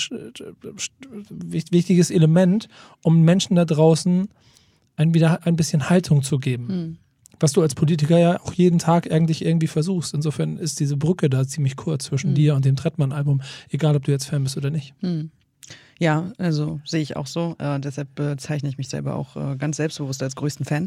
wichtiges Element, um Menschen da draußen ein, wieder ein bisschen Haltung zu geben. Mhm. Was du als Politiker ja auch jeden Tag eigentlich irgendwie versuchst. Insofern ist diese Brücke da ziemlich kurz zwischen mhm. dir und dem Trettmann-Album, egal ob du jetzt Fan bist oder nicht. Mhm. Ja, also sehe ich auch so. Äh, deshalb bezeichne ich mich selber auch äh, ganz selbstbewusst als größten Fan.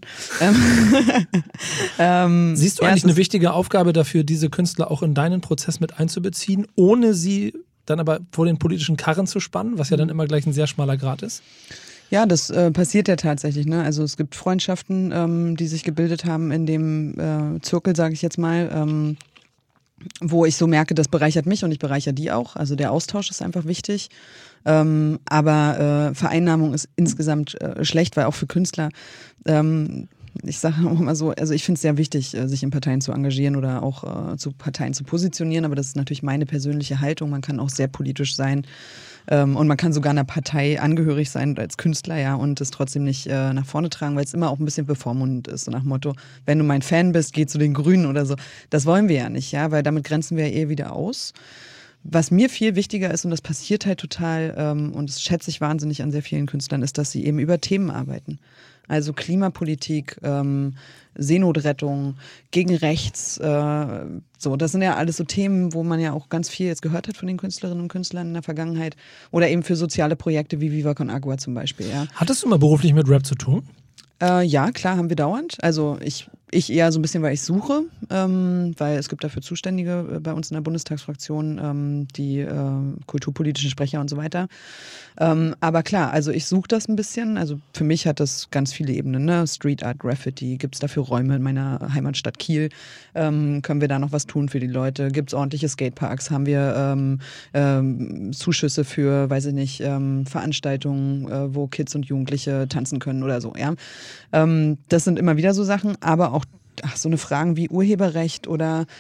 ähm, Siehst du eigentlich eine wichtige Aufgabe dafür, diese Künstler auch in deinen Prozess mit einzubeziehen, ohne sie dann aber vor den politischen Karren zu spannen, was ja dann immer gleich ein sehr schmaler Grat ist? Ja, das äh, passiert ja tatsächlich. Ne? Also es gibt Freundschaften, ähm, die sich gebildet haben in dem äh, Zirkel, sage ich jetzt mal, ähm, wo ich so merke, das bereichert mich und ich bereichere die auch. Also der Austausch ist einfach wichtig. Ähm, aber äh, Vereinnahmung ist insgesamt äh, schlecht, weil auch für Künstler, ähm, ich sage auch immer so, also ich finde es sehr wichtig, äh, sich in Parteien zu engagieren oder auch äh, zu Parteien zu positionieren, aber das ist natürlich meine persönliche Haltung. Man kann auch sehr politisch sein ähm, und man kann sogar einer Partei angehörig sein als Künstler, ja, und es trotzdem nicht äh, nach vorne tragen, weil es immer auch ein bisschen bevormundend ist, so nach dem Motto, wenn du mein Fan bist, geh zu den Grünen oder so. Das wollen wir ja nicht, ja, weil damit grenzen wir ja eher wieder aus. Was mir viel wichtiger ist, und das passiert halt total, ähm, und das schätze ich wahnsinnig an sehr vielen Künstlern, ist, dass sie eben über Themen arbeiten. Also Klimapolitik, ähm, Seenotrettung, gegen rechts, äh, so, das sind ja alles so Themen, wo man ja auch ganz viel jetzt gehört hat von den Künstlerinnen und Künstlern in der Vergangenheit. Oder eben für soziale Projekte wie Viva Con Agua zum Beispiel, ja. Hattest du mal beruflich mit Rap zu tun? Äh, ja, klar, haben wir dauernd. Also ich, ich eher so ein bisschen, weil ich suche, ähm, weil es gibt dafür Zuständige bei uns in der Bundestagsfraktion, ähm, die äh, kulturpolitischen Sprecher und so weiter. Ähm, aber klar, also ich suche das ein bisschen. Also für mich hat das ganz viele Ebenen, ne? Street Art, Graffiti, gibt es dafür Räume in meiner Heimatstadt Kiel? Ähm, können wir da noch was tun für die Leute? Gibt es ordentliche Skateparks? Haben wir ähm, ähm, Zuschüsse für, weiß ich nicht, ähm, Veranstaltungen, äh, wo Kids und Jugendliche tanzen können oder so, ja? Ähm, das sind immer wieder so Sachen, aber auch ach, so eine Fragen wie Urheberrecht oder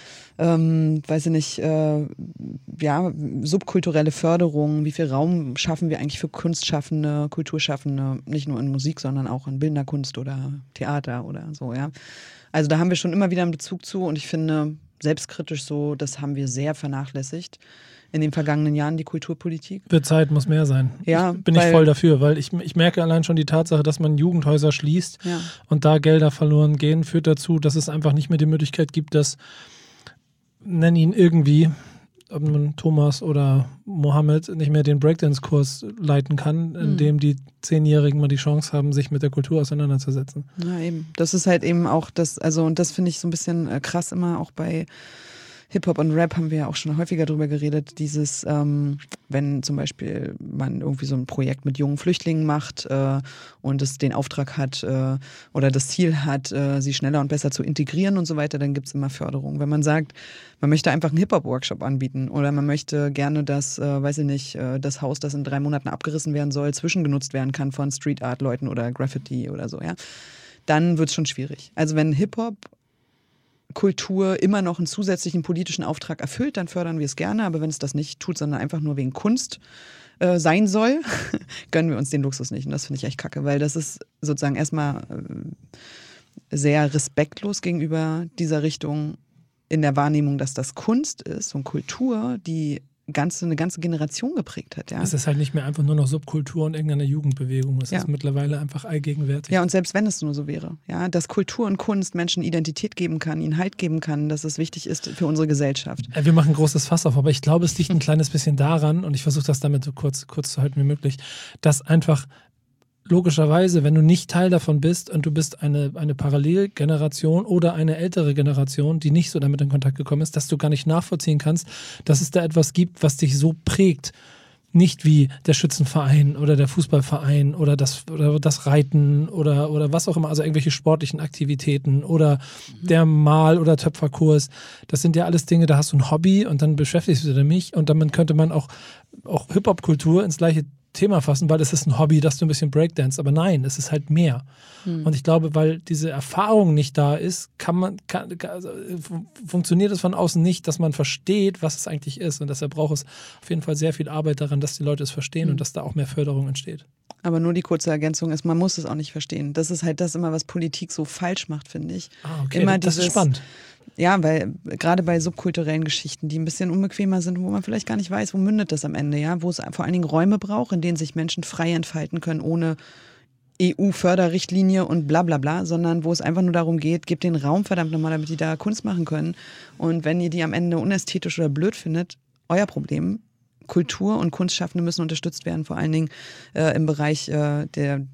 ähm, weiß ich nicht, äh, ja, subkulturelle Förderung, wie viel Raum schaffen wir eigentlich für Kunstschaffende, Kulturschaffende, nicht nur in Musik, sondern auch in bildender Kunst oder Theater oder so, ja. Also da haben wir schon immer wieder einen Bezug zu und ich finde, selbstkritisch so, das haben wir sehr vernachlässigt in den vergangenen Jahren, die Kulturpolitik. Wird Zeit, muss mehr sein. Ja, ich, bin ich voll dafür, weil ich, ich merke allein schon die Tatsache, dass man Jugendhäuser schließt ja. und da Gelder verloren gehen, führt dazu, dass es einfach nicht mehr die Möglichkeit gibt, dass, nenn ihn irgendwie, ob man Thomas oder Mohammed nicht mehr den Breakdance-Kurs leiten kann, in mhm. dem die Zehnjährigen mal die Chance haben, sich mit der Kultur auseinanderzusetzen. Ja, eben. Das ist halt eben auch das, also und das finde ich so ein bisschen krass immer auch bei Hip-Hop und Rap haben wir ja auch schon häufiger drüber geredet, dieses, ähm, wenn zum Beispiel man irgendwie so ein Projekt mit jungen Flüchtlingen macht äh, und es den Auftrag hat äh, oder das Ziel hat, äh, sie schneller und besser zu integrieren und so weiter, dann gibt es immer Förderung. Wenn man sagt, man möchte einfach einen Hip-Hop-Workshop anbieten oder man möchte gerne, dass, äh, weiß ich nicht, äh, das Haus, das in drei Monaten abgerissen werden soll, zwischengenutzt werden kann von Street-Art-Leuten oder Graffiti oder so, ja, dann wird es schon schwierig. Also wenn Hip-Hop Kultur immer noch einen zusätzlichen politischen Auftrag erfüllt, dann fördern wir es gerne. Aber wenn es das nicht tut, sondern einfach nur wegen Kunst äh, sein soll, gönnen wir uns den Luxus nicht. Und das finde ich echt kacke, weil das ist sozusagen erstmal äh, sehr respektlos gegenüber dieser Richtung in der Wahrnehmung, dass das Kunst ist und Kultur, die ganze, eine ganze Generation geprägt hat. Ja. Es ist halt nicht mehr einfach nur noch Subkultur und irgendeine Jugendbewegung. Es ja. ist mittlerweile einfach allgegenwärtig. Ja, und selbst wenn es nur so wäre, ja, dass Kultur und Kunst Menschen Identität geben kann, ihnen Halt geben kann, dass es wichtig ist für unsere Gesellschaft. Wir machen ein großes Fass auf, aber ich glaube, es liegt ein kleines bisschen daran, und ich versuche das damit so kurz, kurz zu halten wie möglich, dass einfach logischerweise, wenn du nicht Teil davon bist und du bist eine, eine Parallelgeneration oder eine ältere Generation, die nicht so damit in Kontakt gekommen ist, dass du gar nicht nachvollziehen kannst, dass es da etwas gibt, was dich so prägt. Nicht wie der Schützenverein oder der Fußballverein oder das, oder das Reiten oder, oder was auch immer, also irgendwelche sportlichen Aktivitäten oder mhm. der Mal- oder Töpferkurs. Das sind ja alles Dinge, da hast du ein Hobby und dann beschäftigst du dich damit und dann könnte man auch, auch Hip-Hop-Kultur ins gleiche Thema fassen, weil es ist ein Hobby, dass du ein bisschen Breakdance, aber nein, es ist halt mehr. Hm. Und ich glaube, weil diese Erfahrung nicht da ist, kann man, kann, also funktioniert es von außen nicht, dass man versteht, was es eigentlich ist. Und deshalb braucht es auf jeden Fall sehr viel Arbeit daran, dass die Leute es verstehen hm. und dass da auch mehr Förderung entsteht. Aber nur die kurze Ergänzung ist, man muss es auch nicht verstehen. Das ist halt das immer, was Politik so falsch macht, finde ich. Ah, okay, immer das dieses, ist spannend. Ja, weil gerade bei subkulturellen Geschichten, die ein bisschen unbequemer sind, wo man vielleicht gar nicht weiß, wo mündet das am Ende, ja, wo es vor allen Dingen Räume braucht, in denen sich Menschen frei entfalten können, ohne E U-Förderrichtlinie und bla bla bla, sondern wo es einfach nur darum geht, gebt den Raum verdammt nochmal, damit die da Kunst machen können. Und wenn ihr die am Ende unästhetisch oder blöd findet, euer Problem. Kultur- und Kunstschaffende müssen unterstützt werden, vor allen Dingen äh, im Bereich äh, der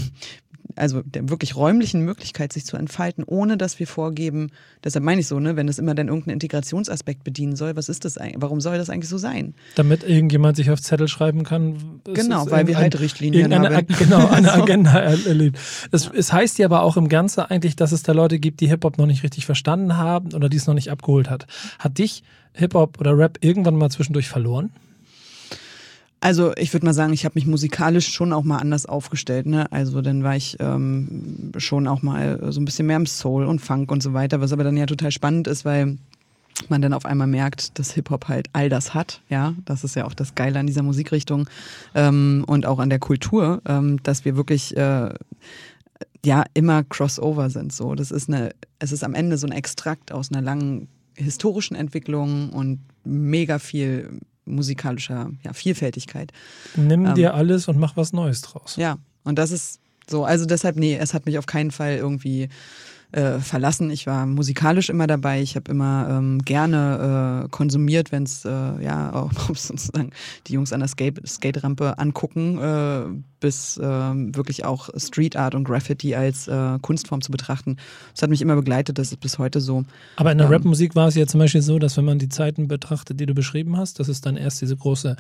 also der wirklich räumlichen Möglichkeit, sich zu entfalten, ohne dass wir vorgeben, deshalb meine ich so, ne, wenn es immer dann irgendeinen Integrationsaspekt bedienen soll, was ist das eigentlich, warum soll das eigentlich so sein? Damit irgendjemand sich auf Zettel schreiben kann. Genau, weil wir halt Richtlinien haben. Genau, eine so. Agenda erlebt. Es, es heißt ja aber auch im Ganzen eigentlich, dass es da Leute gibt, die Hip-Hop noch nicht richtig verstanden haben oder die es noch nicht abgeholt hat. Hat dich Hip-Hop oder Rap irgendwann mal zwischendurch verloren? Also ich würde mal sagen, ich habe mich musikalisch schon auch mal anders aufgestellt. Ne? Also dann war ich ähm, schon auch mal so ein bisschen mehr im Soul und Funk und so weiter, was aber dann ja total spannend ist, weil man dann auf einmal merkt, dass Hip-Hop halt all das hat. Ja, das ist ja auch das Geile an dieser Musikrichtung ähm, und auch an der Kultur, ähm, dass wir wirklich äh, ja immer Crossover sind. So, das ist eine, es ist am Ende so ein Extrakt aus einer langen historischen Entwicklung und mega viel musikalischer ja, Vielfältigkeit. Nimm ähm, dir alles und mach was Neues draus. Ja, und das ist so, also deshalb, nee, es hat mich auf keinen Fall irgendwie äh, verlassen. Ich war musikalisch immer dabei, ich habe immer ähm, gerne äh, konsumiert, wenn es, äh, ja, auch sozusagen die Jungs an der Skate- Skate-Rampe angucken, äh, bis äh, wirklich auch Street Art und Graffiti als äh, Kunstform zu betrachten. Das hat mich immer begleitet, das ist bis heute so. Aber in der ähm, Rapmusik war es ja zum Beispiel so, dass wenn man die Zeiten betrachtet, die du beschrieben hast, dass es dann erst diese große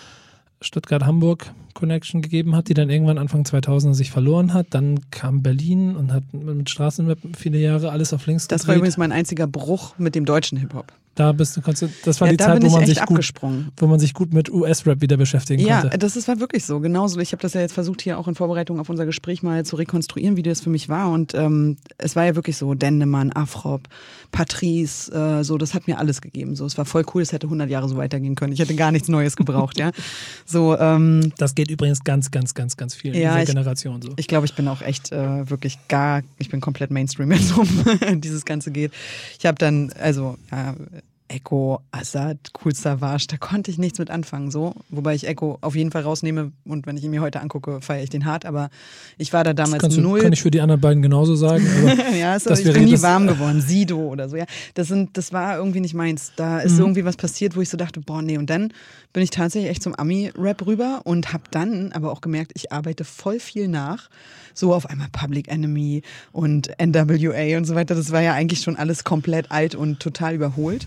Stuttgart-Hamburg-Connection gegeben hat, die dann irgendwann Anfang zweitausender sich verloren hat. Dann kam Berlin und hat mit Straßenrap viele Jahre alles auf links gedreht. Das war übrigens mein einziger Bruch mit dem deutschen Hip-Hop. Da bist du, das war ja, die da Zeit, bin wo ich man, echt sich gut, abgesprungen. wo man sich gut mit U S-Rap wieder beschäftigen Ja, konnte. das ist, war wirklich so, genauso. Ich habe das ja jetzt versucht, hier auch in Vorbereitung auf unser Gespräch mal zu rekonstruieren, wie das für mich war. Und ähm, es war ja wirklich so, Dendemann, Afrop, Patrice, äh, so, das hat mir alles gegeben. So, es war voll cool, es hätte hundert Jahre so weitergehen können. Ich hätte gar nichts Neues gebraucht, ja. So, ähm, das geht übrigens ganz, ganz, ganz, ganz viel in ja, dieser ich, Generation so. Ich glaube, ich bin auch echt äh, wirklich gar, ich bin komplett Mainstream, wenn es um dieses Ganze geht. Ich habe dann, also, ja, Echo, Assad, Kool Savas, da konnte ich nichts mit anfangen, so. Wobei ich Echo auf jeden Fall rausnehme und wenn ich ihn mir heute angucke, feiere ich den hart, aber ich war da damals das null. Du, kann ich für die anderen beiden genauso sagen. Aber ja, ist, das ich wäre bin nie das warm geworden, Sido oder so, ja. Das, sind, das war irgendwie nicht meins. Da ist Mhm. irgendwie was passiert, wo ich so dachte, boah, nee. Und dann bin ich tatsächlich echt zum Ami-Rap rüber und habe dann aber auch gemerkt, ich arbeite voll viel nach. So auf einmal Public Enemy und N W A und so weiter. Das war ja eigentlich schon alles komplett alt und total überholt.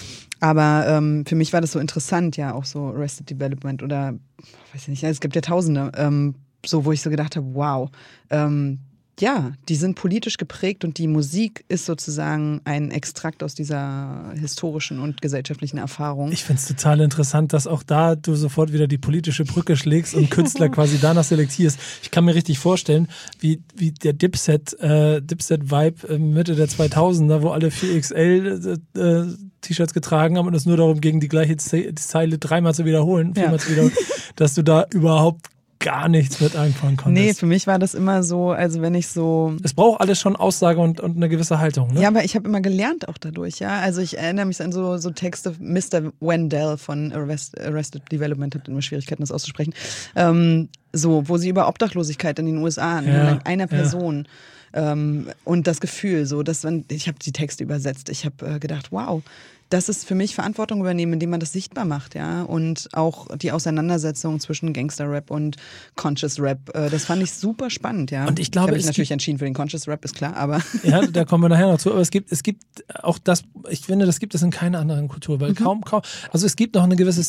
Aber ähm, für mich war das so interessant, ja, auch so Arrested Development oder, weiß ich nicht, ja, es gibt ja Tausende, ähm, so wo ich so gedacht habe, wow, ähm, ja, die sind politisch geprägt und die Musik ist sozusagen ein Extrakt aus dieser historischen und gesellschaftlichen Erfahrung. Ich finde es total interessant, dass auch da du sofort wieder die politische Brücke schlägst und Künstler quasi danach selektierst. Ich kann mir richtig vorstellen, wie, wie der Dipset, äh, Dipset-Vibe äh, Mitte der zweitausender, wo alle vier X L äh, äh, T-Shirts getragen haben und es nur darum ging, die gleiche Zeile dreimal zu wiederholen, viermal ja. zu wiederholen, dass du da überhaupt gar nichts mit anfangen konntest. Nee, für mich war das immer so, also wenn ich so... Es braucht alles schon Aussage und, und eine gewisse Haltung, ne? Ja, aber ich habe immer gelernt auch dadurch, ja. Also ich erinnere mich an so, so Texte, Mister Wendell von Arrest, Arrested Development, hat immer Schwierigkeiten, das auszusprechen, ähm, so, wo sie über Obdachlosigkeit in den U S A, ja, einer Person ja. ähm, und das Gefühl, so, dass man, ich habe die Texte übersetzt, ich habe äh, gedacht, wow, das ist für mich Verantwortung übernehmen, indem man das sichtbar macht, ja. Und auch die Auseinandersetzung zwischen Gangster-Rap und Conscious-Rap, äh, das fand ich super spannend, ja. Und ich glaube, ich habe mich es natürlich gibt, entschieden für den Conscious-Rap, ist klar, aber... Ja, da kommen wir nachher noch zu. Aber es gibt, es gibt auch das, ich finde, das gibt es in keiner anderen Kultur, weil mhm. kaum, kaum, also es gibt noch eine gewisse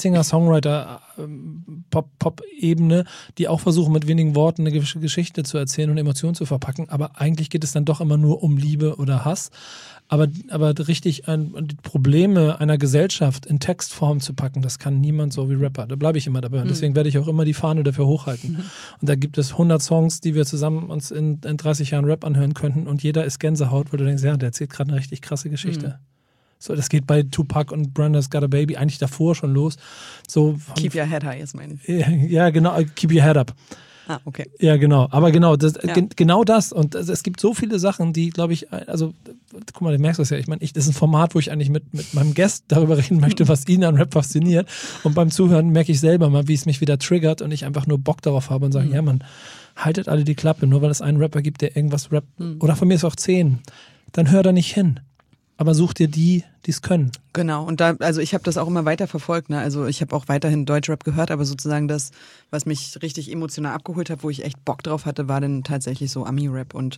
Singer-Songwriter-Pop-Ebene, die auch versuchen, mit wenigen Worten eine gewisse Geschichte zu erzählen und Emotionen zu verpacken, aber eigentlich geht es dann doch immer nur um Liebe oder Hass. Aber, aber richtig an, an die Probleme einer Gesellschaft in Textform zu packen, das kann niemand so wie Rapper. Da bleibe ich immer dabei. Und deswegen werde ich auch immer die Fahne dafür hochhalten. Mhm. Und da gibt es hundert Songs, die wir zusammen uns in, in dreißig Jahren Rap anhören könnten und jeder ist Gänsehaut, wo du denkst, ja, der erzählt gerade eine richtig krasse Geschichte. Mhm. So, das geht bei Tupac und Brenda's Got a Baby eigentlich davor schon los. So, Keep your head high ist mein... Ja, genau, keep your head up. Ah, okay. Ja, genau. Aber genau, das, ja. ge- genau das. Und es, es gibt so viele Sachen, die, glaube ich, also, guck mal, du merkst das ja. Ich meine, ich, das ist ein Format, wo ich eigentlich mit, mit meinem Gast darüber reden möchte, was ihn an Rap fasziniert. Und beim Zuhören merke ich selber mal, wie es mich wieder triggert und ich einfach nur Bock darauf habe und sage, mhm. ja, man, haltet alle die Klappe, nur weil es einen Rapper gibt, der irgendwas rappt. Mhm. Oder von mir ist auch zehn. Dann hör da nicht hin. Aber such dir die, die es können. Genau, und da, also ich habe das auch immer weiter verfolgt, ne? Also ich habe auch weiterhin Deutschrap gehört, aber sozusagen das, was mich richtig emotional abgeholt hat, wo ich echt Bock drauf hatte, war dann tatsächlich so Ami-Rap und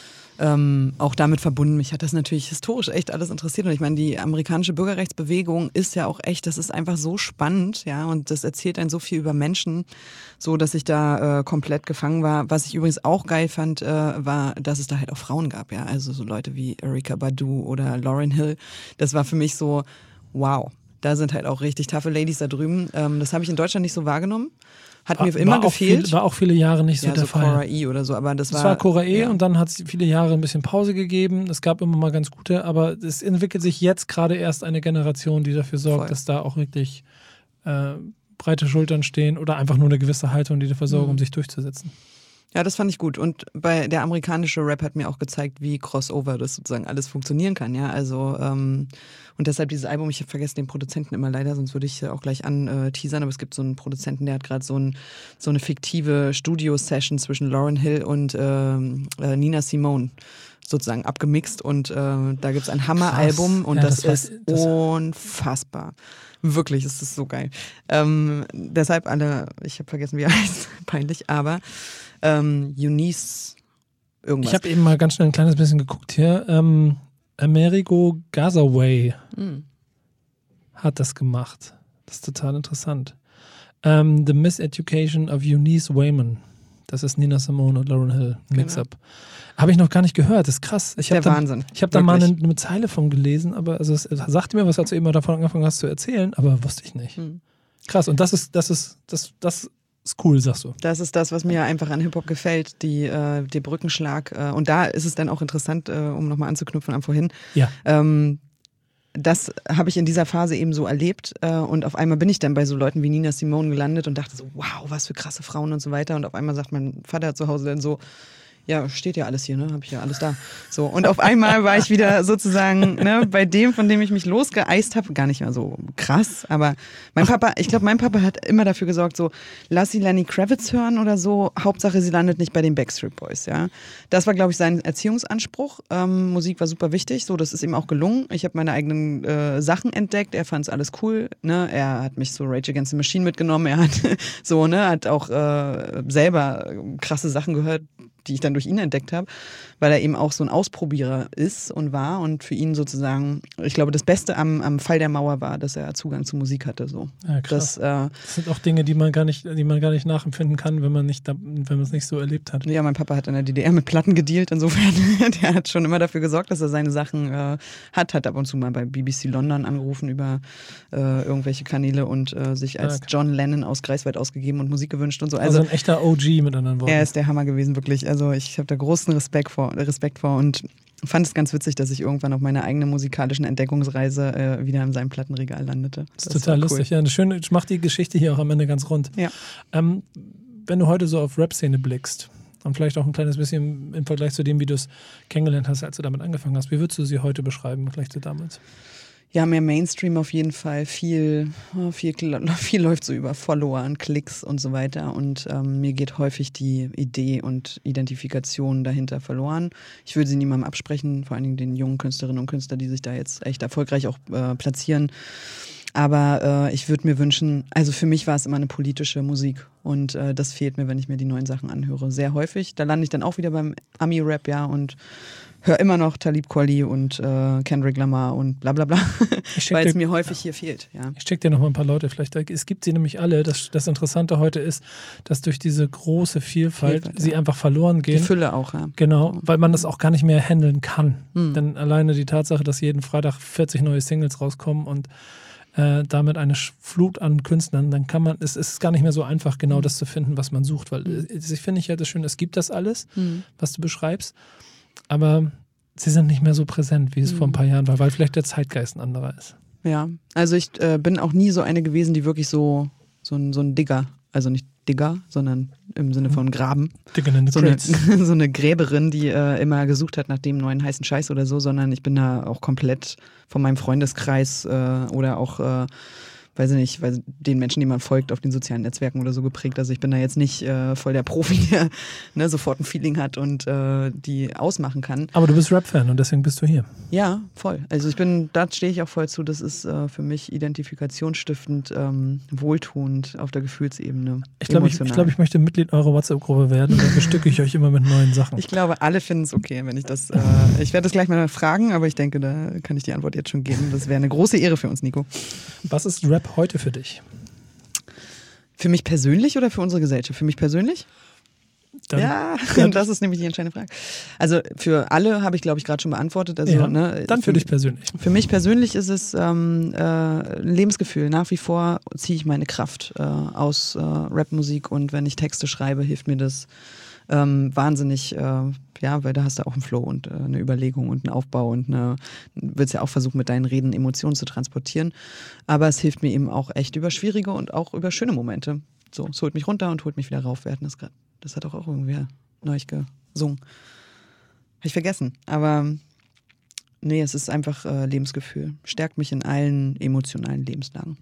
ähm, auch damit verbunden. Mich hat das natürlich historisch echt alles interessiert und ich meine, die amerikanische Bürgerrechtsbewegung ist ja auch echt, das ist einfach so spannend, ja, und das erzählt einen so viel über Menschen, so dass ich da äh, komplett gefangen war. Was ich übrigens auch geil fand, äh, war, dass es da halt auch Frauen gab, ja, also so Leute wie Erykah Badu oder Lauryn Hill. Das war für mich so, wow, da sind halt auch richtig taffe Ladies da drüben. Ähm, das habe ich in Deutschland nicht so wahrgenommen. Hat mir war immer gefehlt. Viel, war auch viele Jahre nicht so ja, der so Fall. Cora E oder so, aber das war... Es war Cora E ja. und dann hat es viele Jahre ein bisschen Pause gegeben. Es gab immer mal ganz gute, aber es entwickelt sich jetzt gerade erst eine Generation, die dafür sorgt, Voll. dass da auch wirklich äh, breite Schultern stehen oder einfach nur eine gewisse Haltung, die dafür sorgen, mhm. um sich durchzusetzen. Ja, das fand ich gut. Und bei der amerikanische Rap hat mir auch gezeigt, wie Crossover das sozusagen alles funktionieren kann. Ja, also ähm, und deshalb dieses Album, ich habe vergessen den Produzenten immer leider, sonst würde ich auch gleich anteasern, aber es gibt so einen Produzenten, der hat gerade so, ein, so eine fiktive Studio-Session zwischen Lauryn Hill und ähm, äh, Nina Simone sozusagen abgemixt und äh, da gibt's ein Hammer-Album und ja, das, das ist das unfassbar. Wirklich, es ist so geil. Ähm, deshalb alle, ich habe vergessen, wie er heißt, peinlich, aber ähm, Eunice irgendwas. Ich habe eben mal ganz schnell ein kleines bisschen geguckt hier. Ähm, Amerigo Gazaway hm. hat das gemacht. Das ist total interessant. Ähm, The Miseducation of Eunice Wayman. Das ist Nina Simone und Lauryn Hill, Mix-Up. Genau. Habe ich noch gar nicht gehört, das ist krass. Ich Der da, Wahnsinn. Ich habe da mal eine, eine Zeile von gelesen, aber also es, es sagte mir was, als du eben davon angefangen hast zu erzählen, aber wusste ich nicht. Hm. Krass, und das ist, das ist, das, das ist cool, sagst du. Das ist das, was mir einfach an Hip-Hop gefällt, die, äh, der Brückenschlag. Äh, und da ist es dann auch interessant, äh, um nochmal anzuknüpfen an vorhin. Ja. Ähm, Das habe ich in dieser Phase eben so erlebt äh, und auf einmal bin ich dann bei so Leuten wie Nina Simone gelandet und dachte so, wow, was für krasse Frauen und so weiter und auf einmal sagt mein Vater zu Hause dann so, ja, steht ja alles hier, ne? Hab ich ja alles da. So, und auf einmal war ich wieder sozusagen ne, bei dem, von dem ich mich losgeeist habe, gar nicht mehr so krass, aber mein Papa, ich glaube, mein Papa hat immer dafür gesorgt, so, lass sie Lenny Kravitz hören oder so, Hauptsache sie landet nicht bei den Backstreet Boys, ja. Das war, glaube ich, sein Erziehungsanspruch. Ähm, Musik war super wichtig, so, das ist ihm auch gelungen. Ich habe meine eigenen äh, Sachen entdeckt, er fand es alles cool, ne? Er hat mich so Rage Against the Machine mitgenommen, er hat so, ne, hat auch äh, selber krasse Sachen gehört, die ich dann durch ihn entdeckt habe, weil er eben auch so ein Ausprobierer ist und war und für ihn sozusagen, ich glaube, das Beste am, am Fall der Mauer war, dass er Zugang zu Musik hatte. So. Ja, krass. Das, äh, das sind auch Dinge, die man gar nicht, die man gar nicht nachempfinden kann, wenn man nicht, wenn man es nicht so erlebt hat. Ja, mein Papa hat in der D D R mit Platten gedealt, insofern, der hat schon immer dafür gesorgt, dass er seine Sachen äh, hat, hat ab und zu mal bei B B C London angerufen über äh, irgendwelche Kanäle und äh, sich als okay. John Lennon aus Greifswald ausgegeben und Musik gewünscht und so. Also, also ein echter O G mit anderen Worten. Er ist der Hammer gewesen, wirklich. Also ich habe da großen Respekt vor, Respekt vor und fand es ganz witzig, dass ich irgendwann auf meiner eigenen musikalischen Entdeckungsreise äh, wieder in seinem Plattenregal landete. Das, das ist total lustig. Cool. Ja, eine schöne, macht die Geschichte hier auch am Ende ganz rund. Ja. Ähm, wenn du heute so auf Rap-Szene blickst und vielleicht auch ein kleines bisschen im Vergleich zu dem, wie du es kennengelernt hast, als du damit angefangen hast, wie würdest du sie heute beschreiben, vielleicht zu damals? Ja, mehr Mainstream auf jeden Fall. Viel, viel, viel läuft so über Follower und Klicks und so weiter. Und ähm, mir geht häufig die Idee und Identifikation dahinter verloren. Ich würde sie niemandem absprechen, vor allen Dingen den jungen Künstlerinnen und Künstlern, die sich da jetzt echt erfolgreich auch äh, platzieren. Aber äh, ich würde mir wünschen, also für mich war es immer eine politische Musik und äh, das fehlt mir, wenn ich mir die neuen Sachen anhöre. Sehr häufig. Da lande ich dann auch wieder beim Ami-Rap, ja, und höre immer noch Talib Kweli und äh, Kendrick Lamar und bla bla bla, weil es mir häufig hier fehlt. Ja. Ich schicke dir noch mal ein paar Leute, vielleicht, es gibt sie nämlich alle. Das, das Interessante heute ist, dass durch diese große Vielfalt, Vielfalt sie ja. einfach verloren gehen. Die Fülle auch, ja. Genau, weil man das auch gar nicht mehr handeln kann. Hm. Denn alleine die Tatsache, dass jeden Freitag vierzig neue Singles rauskommen und äh, damit eine Flut an Künstlern, dann kann man, es ist gar nicht mehr so einfach, genau hm. das zu finden, was man sucht. Weil hm. ich finde ich ja das schön, es gibt das alles, hm. was du beschreibst. Aber sie sind nicht mehr so präsent, wie es mhm. vor ein paar Jahren war, weil vielleicht der Zeitgeist ein anderer ist. Ja, also ich äh, bin auch nie so eine gewesen, die wirklich so, so, ein, so ein Digger, also nicht Digger, sondern im Sinne von Graben. Digger in the so, eine, Crates. so eine Gräberin, die äh, immer gesucht hat nach dem neuen heißen Scheiß oder so, sondern ich bin da auch komplett von meinem Freundeskreis äh, oder auch äh, weiß ich nicht, weil den Menschen, die man folgt, auf den sozialen Netzwerken oder so geprägt. Also ich bin da jetzt nicht äh, voll der Profi, der ne, sofort ein Feeling hat und äh, die ausmachen kann. Aber du bist Rap-Fan und deswegen bist du hier. Ja, voll. Also ich bin, da stehe ich auch voll zu, das ist äh, für mich identifikationsstiftend, ähm, wohltuend auf der Gefühlsebene. Ich glaube, ich, ich, glaub, ich möchte Mitglied eurer WhatsApp-Gruppe werden und dann bestücke ich euch immer mit neuen Sachen. Ich glaube, alle finden es okay, wenn ich das, äh, ich werde das gleich mal fragen, aber ich denke, da kann ich die Antwort jetzt schon geben. Das wäre eine große Ehre für uns, Nico. Was ist Rap heute für dich? Für mich persönlich oder für unsere Gesellschaft? Für mich persönlich? Dann, ja, dann, das ist nämlich die entscheidende Frage. Also für alle habe ich, glaube ich, gerade schon beantwortet. Also, ja, ne, dann für, für dich persönlich. Für mich persönlich ist es ähm, äh, Lebensgefühl. Nach wie vor ziehe ich meine Kraft äh, aus äh, Rapmusik und wenn ich Texte schreibe, hilft mir das ähm, wahnsinnig, äh, ja, weil da hast du auch einen Flow und äh, eine Überlegung und einen Aufbau und eine, willst ja auch versuchen, mit deinen Reden Emotionen zu transportieren. Aber es hilft mir eben auch echt über schwierige und auch über schöne Momente. So, es holt mich runter und holt mich wieder rauf. Wir hatten das gerade. Das hat auch, auch irgendwie neulich gesungen. Habe ich vergessen. Aber nee, es ist einfach äh, Lebensgefühl. Stärkt mich in allen emotionalen Lebenslagen.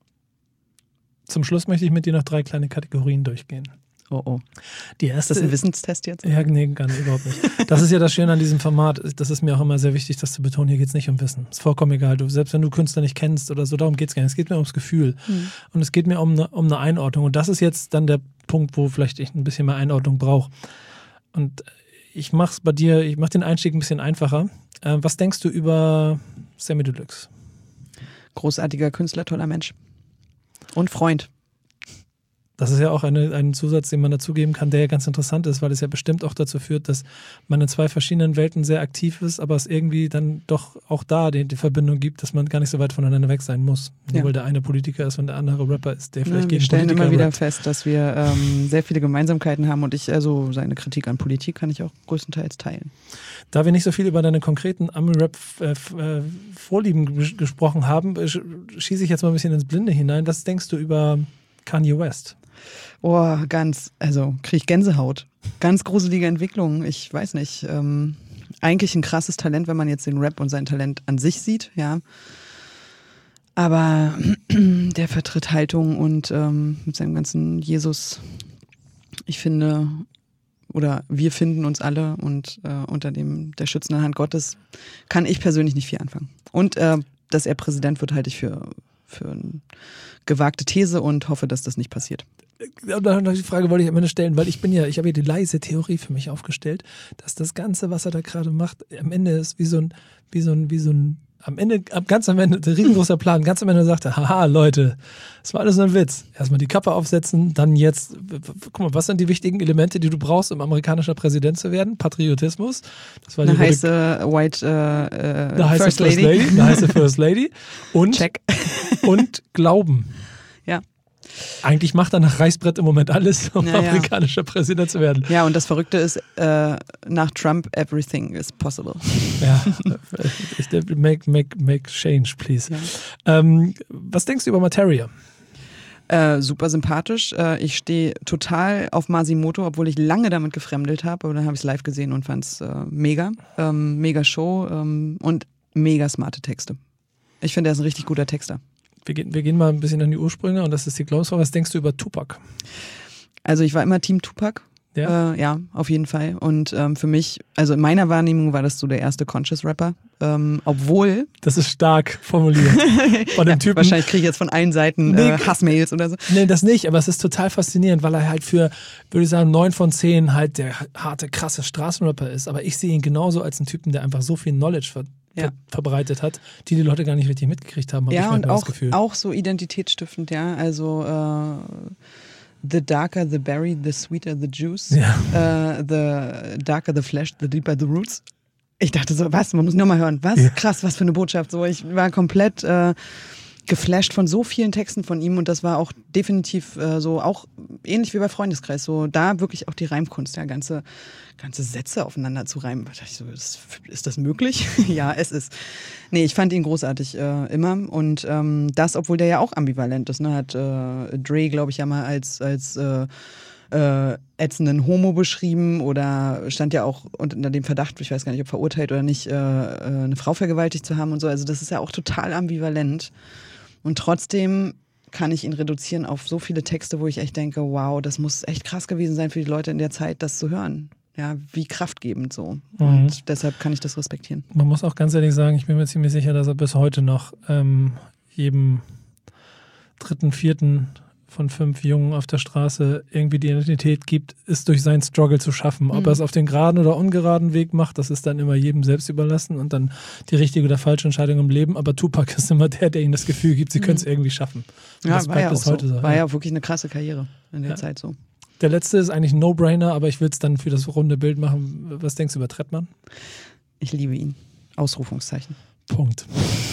Zum Schluss möchte ich mit dir noch drei kleine Kategorien durchgehen. Oh oh. Die erste, ist das ein Wissenstest jetzt? Ja, nee, gar nicht, überhaupt nicht. Das ist ja das Schöne an diesem Format. Das ist mir auch immer sehr wichtig, das zu betonen. Hier geht es nicht um Wissen. Ist vollkommen egal. Du, selbst wenn du Künstler nicht kennst oder so, darum geht es gar nicht. Es geht mir ums Gefühl. Mhm. Und es geht mir um eine, um eine Einordnung. Und das ist jetzt dann der Punkt, wo vielleicht ich ein bisschen mehr Einordnung brauche. Und ich mache es bei dir, ich mache den Einstieg ein bisschen einfacher. Äh, was denkst du über Samy Deluxe? Großartiger Künstler, toller Mensch. Und Freund. Das ist ja auch eine, ein Zusatz, den man dazugeben kann, der ja ganz interessant ist, weil es ja bestimmt auch dazu führt, dass man in zwei verschiedenen Welten sehr aktiv ist, aber es irgendwie dann doch auch da die, die Verbindung gibt, dass man gar nicht so weit voneinander weg sein muss. Nur Ja. weil der eine Politiker ist und der andere Rapper ist, der vielleicht Ja, wir gegen stellen Politiker immer wieder rappt. fest, dass wir ähm, sehr viele Gemeinsamkeiten haben und ich, also seine Kritik an Politik kann ich auch größtenteils teilen. Da wir nicht so viel über deine konkreten Ami-Rap-Vorlieben ges- gesprochen haben, sch- schieße ich jetzt mal ein bisschen ins Blinde hinein. Was denkst du über Kanye West? Oh, ganz, also kriege ich Gänsehaut. Ganz gruselige Entwicklung. Ich weiß nicht. Ähm, eigentlich ein krasses Talent, wenn man jetzt den Rap und sein Talent an sich sieht, ja. Aber der vertritt Haltung und ähm, mit seinem ganzen Jesus, ich finde, oder wir finden uns alle und äh, unter dem der schützenden Hand Gottes kann ich persönlich nicht viel anfangen. Und äh, dass er Präsident wird, halte ich für, für eine gewagte These und hoffe, dass das nicht passiert. Die Frage wollte ich am Ende stellen, weil ich bin ja, ich habe ja die leise Theorie für mich aufgestellt, dass das Ganze, was er da gerade macht, am Ende ist wie so ein, wie so ein, wie so ein, am Ende, ganz am Ende, ein riesengroßer Plan, ganz am Ende sagt er, haha, Leute, das war alles nur ein Witz. Erstmal die Kappe aufsetzen, dann jetzt, guck mal, was sind die wichtigen Elemente, die du brauchst, um amerikanischer Präsident zu werden? Patriotismus. Das war Eine die heiße White äh, äh, eine heiße First First Lady. Lady. Eine heiße First Lady. Und, Check. und Glauben. Ja. Eigentlich macht er nach Reißbrett im Moment alles, um Ja, ja. amerikanischer Präsident zu werden. Ja, und das Verrückte ist, äh, nach Trump, everything is possible. Ja, ich, make, make, make change, please. Ja. Ähm, was denkst du über Materia? Äh, super sympathisch. Äh, ich stehe total auf Masimoto, obwohl ich lange damit gefremdelt habe. Aber dann habe ich es live gesehen und fand es äh, mega. Ähm, mega Show ähm, und mega smarte Texte. Ich finde, er ist ein richtig guter Texter. Wir gehen, wir gehen mal ein bisschen an die Ursprünge und das ist die Glaubensfrage. Was denkst du über Tupac? Also ich war immer Team Tupac. Ja, Äh, ja, auf jeden Fall. Und ähm, für mich, also in meiner Wahrnehmung war das so der erste Conscious Rapper. Ähm, obwohl. das ist stark formuliert. Von dem Ja, Typen. wahrscheinlich kriege ich jetzt von allen Seiten Nee. äh, Hassmails oder so. Nee, das nicht, aber es ist total faszinierend, weil er halt für, würde ich sagen, neun von zehn halt der harte, krasse Straßenrapper ist. Aber ich sehe ihn genauso als einen Typen, der einfach so viel Knowledge ver Ja. ver verbreitet hat, die die Leute gar nicht richtig mitgekriegt haben, habe ich Ja, und manchmal auch, das Gefühl. auch so identitätsstiftend, ja. Also äh, the darker the berry, the sweeter the juice. Ja. Äh, the darker the flesh, the deeper the roots. Ich dachte so, was? Man muss nochmal hören. Was? Ja. Krass, was für eine Botschaft. So, ich war komplett äh, geflasht von so vielen Texten von ihm und das war auch definitiv äh, so, auch ähnlich wie bei Freundeskreis, so da wirklich auch die Reimkunst, ja, ganze, ganze Sätze aufeinander zu reimen. Da dachte ich so, ist, ist das möglich? Ja, es ist. Nee, ich fand ihn großartig äh, immer und ähm, das, obwohl der ja auch ambivalent ist, ne, hat äh, Dre, glaube ich, ja mal als, als äh, äh, ätzenden Homo beschrieben oder stand ja auch unter dem Verdacht, ich weiß gar nicht, ob verurteilt oder nicht, äh, äh, eine Frau vergewaltigt zu haben und so. Also das ist ja auch total ambivalent. Und trotzdem kann ich ihn reduzieren auf so viele Texte, wo ich echt denke, wow, das muss echt krass gewesen sein für die Leute in der Zeit, das zu hören. Ja, wie kraftgebend so. Mhm. Und deshalb kann ich das respektieren. Man muss auch ganz ehrlich sagen, ich bin mir ziemlich sicher, dass er bis heute noch ähm, jedem dritten, vierten von fünf Jungen auf der Straße irgendwie die Identität gibt, ist durch seinen Struggle zu schaffen. Ob Mhm. er es auf den geraden oder ungeraden Weg macht, das ist dann immer jedem selbst überlassen und dann die richtige oder falsche Entscheidung im Leben. Aber Tupac ist immer der, der ihnen das Gefühl gibt, sie können es irgendwie schaffen. Und Ja, das war bleibt ja auch bis so. heute so. War ja. ja auch wirklich eine krasse Karriere in der Ja. Zeit so. Der letzte ist eigentlich ein No-Brainer, aber ich will es dann für das runde Bild machen. Was denkst du über Trettmann? Ich liebe ihn. Ausrufungszeichen. Punkt.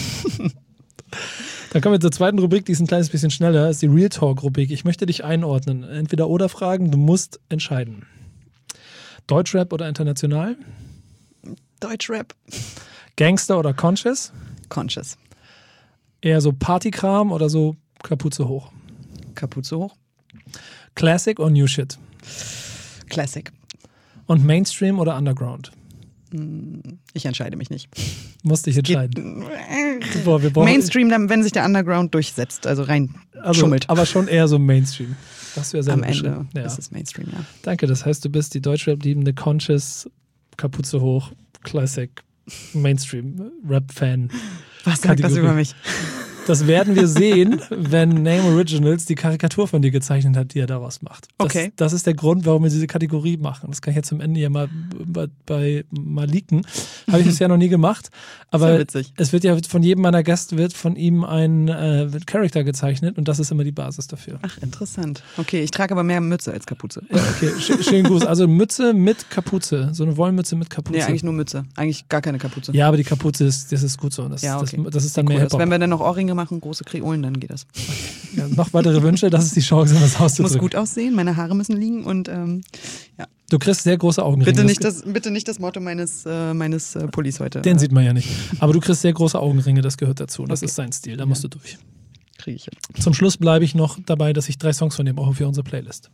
Dann kommen wir zur zweiten Rubrik, die ist ein kleines bisschen schneller, das ist die Real Talk-Rubrik. Ich möchte dich einordnen. Entweder oder Fragen, du musst entscheiden. Deutschrap oder international? Deutschrap. Gangster oder Conscious? Conscious. Eher so Partykram oder so Kapuze hoch? Kapuze hoch. Classic oder New Shit? Classic. Und Mainstream oder Underground? Ich entscheide mich nicht. Musst dich entscheiden. Boah, wir brauchen- Mainstream, dann, wenn sich der Underground durchsetzt, also rein also, schummelt. aber schon eher so Mainstream. Das wäre sehr Am Ende ja. ist es Mainstream, ja. Danke, das heißt, du bist die Deutschrap-liebende Conscious, Kapuze hoch, Classic, Mainstream, Rap-Fan. Was sagt das Kategorie. über mich? Das werden wir sehen, wenn Name Originals die Karikatur von dir gezeichnet hat, die er daraus macht. Das, Okay. Das ist der Grund, warum wir diese Kategorie machen. Das kann ich jetzt zum Ende ja mal, bei, bei, mal leaken. Habe ich bisher noch nie gemacht. Aber Sehr witzig. es wird ja von jedem meiner Gäste wird von ihm ein äh, Charakter gezeichnet und das ist immer die Basis dafür. Ach, interessant. Okay, ich trage aber mehr Mütze als Kapuze. Ja, okay, Sch schönen Gruß. Also Mütze mit Kapuze. So eine Wollmütze mit Kapuze. Nee, eigentlich nur Mütze. Eigentlich gar keine Kapuze. Ja, aber die Kapuze ist, das ist gut so. Das, Ja, okay. das, das ist dann Cool. mehr Das, Hip-Hop. wenn wir dann noch Ohrringe machen, große Kreolen, dann geht das. Ja, noch weitere Wünsche, das ist die Chance, um das Ich muss auszudrücken. gut aussehen, meine Haare müssen liegen und ähm, ja. Du kriegst sehr große Augenringe. Bitte nicht das, bitte nicht das Motto meines, äh, meines äh, Pullis heute. Den sieht man ja nicht. Aber du kriegst sehr große Augenringe, das gehört dazu. Das Okay. ist sein Stil, da musst du durch. Kriege ich hin. Zum Schluss bleibe ich noch dabei, dass ich drei Songs von dir brauche für unsere Playlist.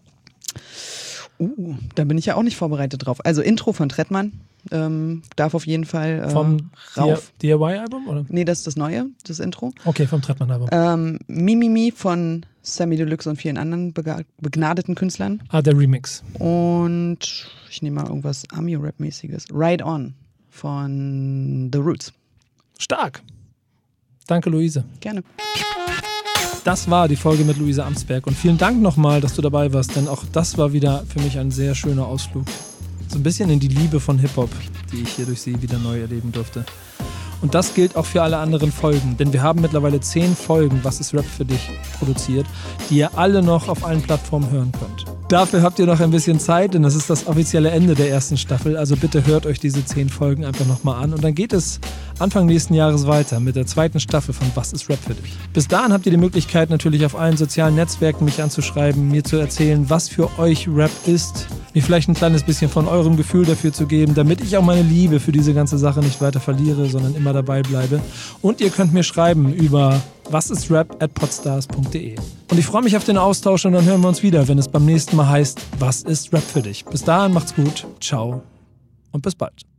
Uh, da bin ich ja auch nicht vorbereitet drauf. Also Intro von Trettmann ähm, darf auf jeden Fall äh, Vom rauf. D I Y-Album? Oder? Nee, das ist das Neue, das Intro. Okay, vom Trettmann-Album. Ähm, Mimimi von Sammy Deluxe und vielen anderen bega- begnadeten Künstlern. Ah, der Remix. Und ich nehme mal irgendwas Ami-Rap-mäßiges. Ride On von The Roots. Stark. Danke, Luise. Gerne. Das war die Folge mit Luise Amsberg und vielen Dank nochmal, dass du dabei warst, denn auch das war wieder für mich ein sehr schöner Ausflug. So ein bisschen in die Liebe von Hip-Hop, die ich hier durch sie wieder neu erleben durfte. Und das gilt auch für alle anderen Folgen, denn wir haben mittlerweile zehn Folgen Was ist Rap für dich produziert, die ihr alle noch auf allen Plattformen hören könnt. Dafür habt ihr noch ein bisschen Zeit, denn das ist das offizielle Ende der ersten Staffel, also bitte hört euch diese zehn Folgen einfach nochmal an und dann geht es Anfang nächsten Jahres weiter mit der zweiten Staffel von Was ist Rap für dich. Bis dahin habt ihr die Möglichkeit natürlich auf allen sozialen Netzwerken mich anzuschreiben, mir zu erzählen, was für euch Rap ist, mir vielleicht ein kleines bisschen von eurem Gefühl dafür zu geben, damit ich auch meine Liebe für diese ganze Sache nicht weiter verliere, sondern immer dabei bleibe. Und ihr könnt mir schreiben über wasisrap at podstars punkt de. Und ich freue mich auf den Austausch und dann hören wir uns wieder, wenn es beim nächsten Mal heißt, was ist Rap für dich? Bis dahin macht's gut, ciao und bis bald.